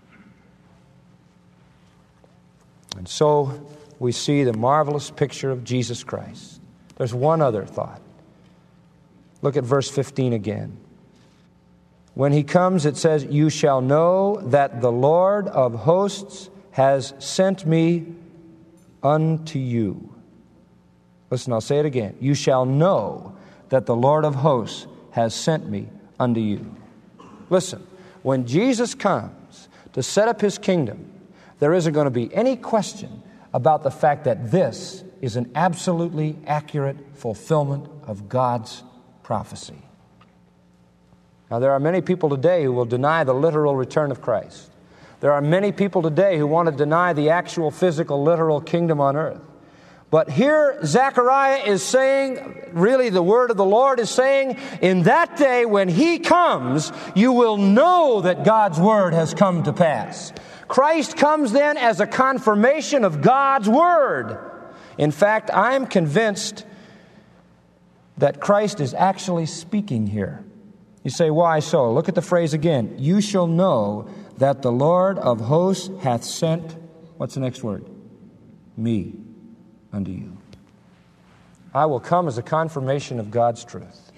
And so we see the marvelous picture of Jesus Christ. There's one other thought. Look at verse 15 again. When he comes, it says, "You shall know that the Lord of hosts has sent me unto you." Listen, I'll say it again. "You shall know that the Lord of hosts has sent me unto you." Listen, when Jesus comes to set up his kingdom, there isn't going to be any question about the fact that this is an absolutely accurate fulfillment of God's prophecy. Now, there are many people today who will deny the literal return of Christ. There are many people today who want to deny the actual physical, literal kingdom on earth. But here Zechariah is saying, really the word of the Lord is saying, in that day when he comes, you will know that God's word has come to pass. Christ comes then as a confirmation of God's word. In fact, I'm convinced that Christ is actually speaking here. You say, why so? Look at the phrase again. You shall know that the Lord of hosts hath sent, what's the next word? Me unto you. I will come as a confirmation of God's truth.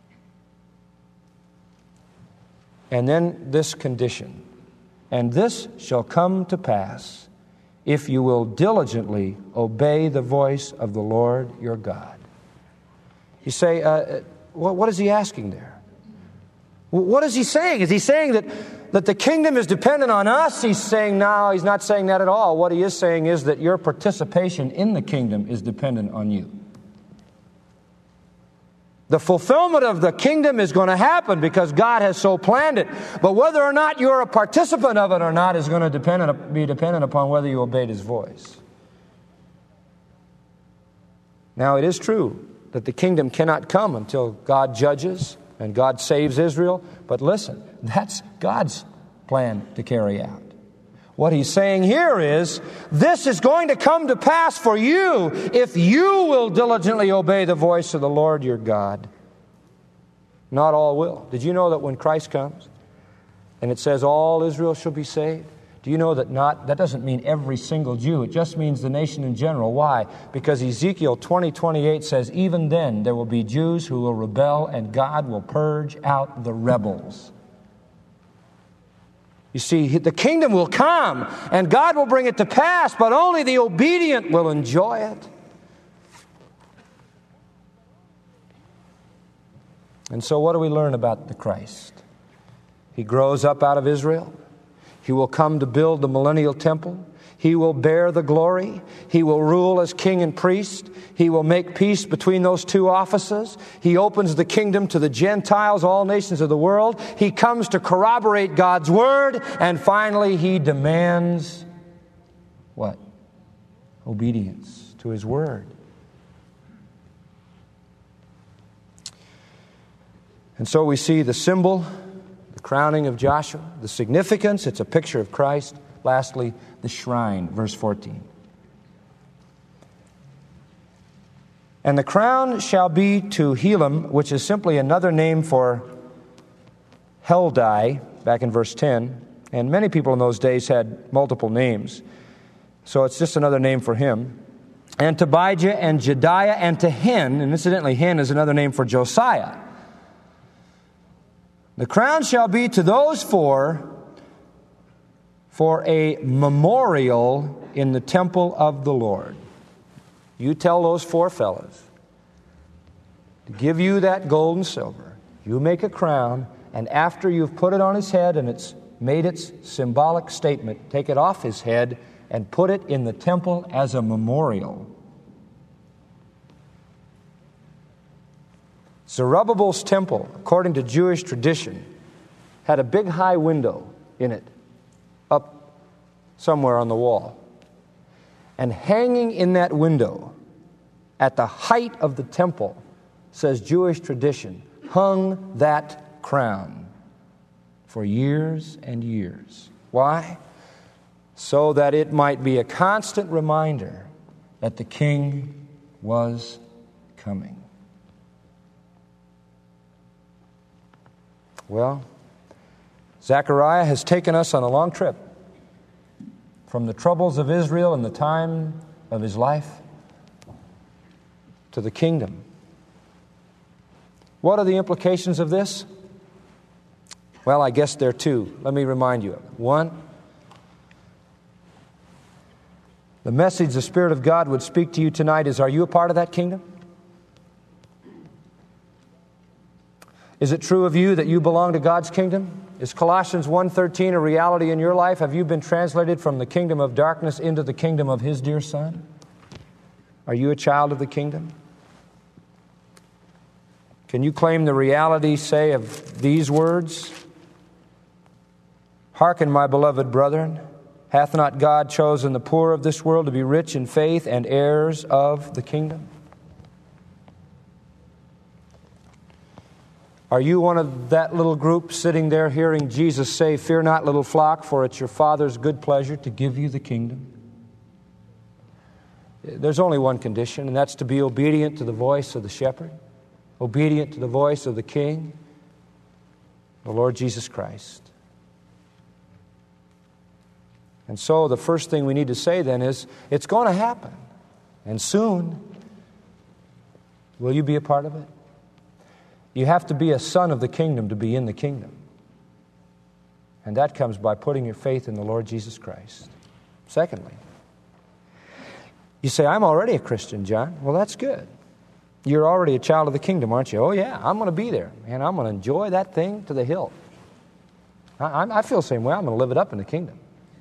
And then this condition. And this shall come to pass if you will diligently obey the voice of the Lord your God. You say, what is he asking there? What is he saying? Is he saying that the kingdom is dependent on us? He's saying, no, he's not saying that at all. What he is saying is that your participation in the kingdom is dependent on you. The fulfillment of the kingdom is going to happen because God has so planned it. But whether or not you're a participant of it or not is going to be dependent upon whether you obeyed his voice. Now, it is true that the kingdom cannot come until God judges and God saves Israel. But listen, that's God's plan to carry out. What he's saying here is, this is going to come to pass for you if you will diligently obey the voice of the Lord your God. Not all will. Did you know that when Christ comes and it says all Israel shall be saved, do you know that that doesn't mean every single Jew. It just means the nation in general. Why? Because Ezekiel 20:28 says, even then there will be Jews who will rebel and God will purge out the rebels. You see, the kingdom will come and God will bring it to pass, but only the obedient will enjoy it. And so what do we learn about the Christ? He grows up out of Israel. He will come to build the millennial temple. He will bear the glory. He will rule as king and priest. He will make peace between those two offices. He opens the kingdom to the Gentiles, all nations of the world. He comes to corroborate God's word. And finally, he demands what? Obedience to his word. And so we see the symbol, the crowning of Joshua, the significance, it's a picture of Christ. Lastly, the shrine, verse 14. And the crown shall be to Helam, which is simply another name for Heldai, back in verse 10. And many people in those days had multiple names. So it's just another name for him. And to Abijah and Jediah and to Hen, and incidentally, Hen is another name for Josiah. The crown shall be to those four for a memorial in the temple of the Lord. You tell those four fellows to give you that gold and silver. You make a crown, and after you've put it on his head and it's made its symbolic statement, take it off his head and put it in the temple as a memorial. Zerubbabel's temple, according to Jewish tradition, had a big high window in it, up somewhere on the wall. And hanging in that window, at the height of the temple, says Jewish tradition, hung that crown for years and years. Why? So that it might be a constant reminder that the king was coming. Well, Zechariah has taken us on a long trip from the troubles of Israel in the time of his life to the kingdom. What are the implications of this? Well, I guess there are two. Let me remind you of it. One, the message the Spirit of God would speak to you tonight is, are you a part of that kingdom? Is it true of you that you belong to God's kingdom? Is Colossians 1:13 a reality in your life? Have you been translated from the kingdom of darkness into the kingdom of His dear Son? Are you a child of the kingdom? Can you claim the reality, say, of these words? Hearken, my beloved brethren, hath not God chosen the poor of this world to be rich in faith and heirs of the kingdom? Are you one of that little group sitting there hearing Jesus say, fear not, little flock, for it's your Father's good pleasure to give you the kingdom? There's only one condition, and that's to be obedient to the voice of the shepherd, obedient to the voice of the King, the Lord Jesus Christ. And so the first thing we need to say then is, it's going to happen, and soon. Will you be a part of it? You have to be a son of the kingdom to be in the kingdom. And that comes by putting your faith in the Lord Jesus Christ. Secondly, you say, I'm already a Christian, John. Well, that's good. You're already a child of the kingdom, aren't you? Oh, yeah, I'm going to be there. Man, I'm going to enjoy that thing to the hilt. I feel the same way. I'm going to live it up in the kingdom.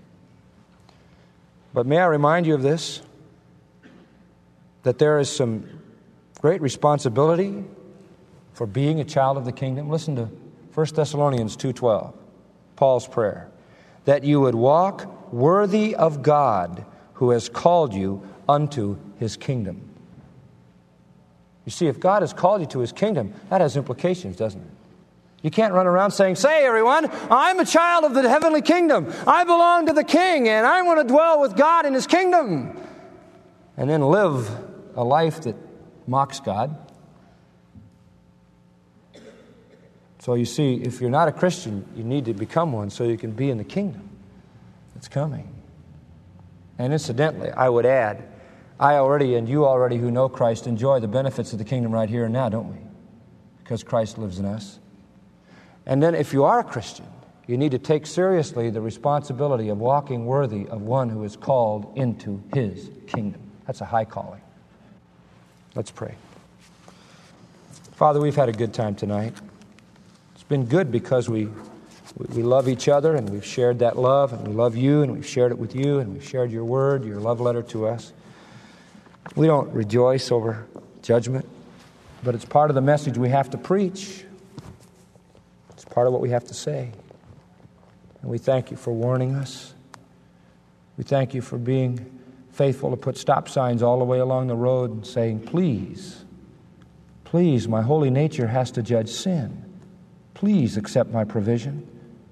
But may I remind you of this, that there is some great responsibility for being a child of the kingdom. Listen to 1 Thessalonians 2:12, Paul's prayer, that you would walk worthy of God who has called you unto His kingdom. You see, if God has called you to His kingdom, that has implications, doesn't it? You can't run around saying, say, everyone, I'm a child of the heavenly kingdom. I belong to the King, and I want to dwell with God in His kingdom. And then live a life that mocks God. So you see, if you're not a Christian, you need to become one so you can be in the kingdom that's coming. And incidentally, I would add, I already and you already who know Christ enjoy the benefits of the kingdom right here and now, don't we? Because Christ lives in us. And then if you are a Christian, you need to take seriously the responsibility of walking worthy of one who is called into his kingdom. That's a high calling. Let's pray. Father, we've had a good time tonight. It's been good because we love each other, and we've shared that love, and we love you, and we've shared it with you, and we've shared your word, your love letter to us. We don't rejoice over judgment, but it's part of the message we have to preach. It's part of what we have to say. And we thank you for warning us. We thank you for being faithful to put stop signs all the way along the road and saying, please, please, my holy nature has to judge sin. Please accept my provision.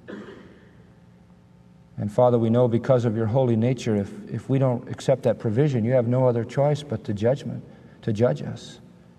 And Father, we know because of your holy nature, if we don't accept that provision, you have no other choice but to judge us.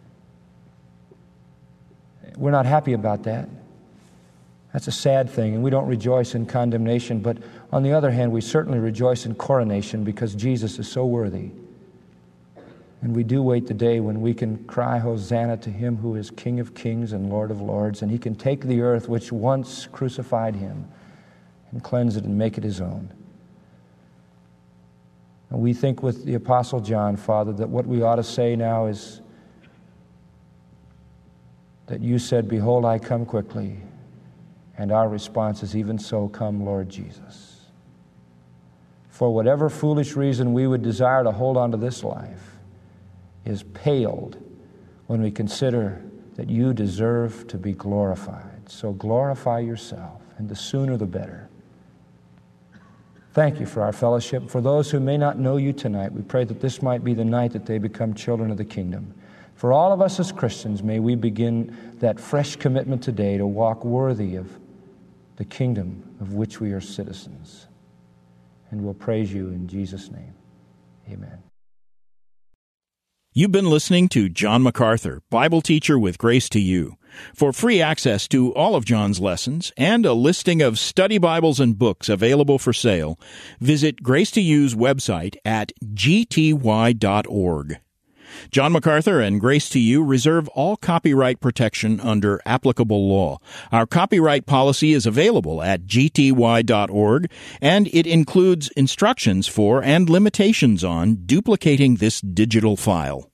We're not happy about that. That's a sad thing, and we don't rejoice in condemnation. But on the other hand, we certainly rejoice in coronation because Jesus is so worthy. And we do wait the day when we can cry Hosanna to him who is King of kings and Lord of lords, and he can take the earth which once crucified him and cleanse it and make it his own. And we think with the Apostle John, Father, that what we ought to say now is that you said, behold, I come quickly. And our response is, even so, come, Lord Jesus. For whatever foolish reason we would desire to hold on to this life is paled when we consider that you deserve to be glorified. So glorify yourself, and the sooner the better. Thank you for our fellowship. For those who may not know you tonight, we pray that this might be the night that they become children of the kingdom. For all of us as Christians, may we begin that fresh commitment today to walk worthy of the kingdom of which we are citizens. And we'll praise you in Jesus' name. Amen. You've been listening to John MacArthur, Bible teacher with Grace to You. For free access to all of John's lessons and a listing of study Bibles and books available for sale, visit Grace to You's website at gty.org. John MacArthur and Grace to You reserve all copyright protection under applicable law. Our copyright policy is available at gty.org, and it includes instructions for and limitations on duplicating this digital file.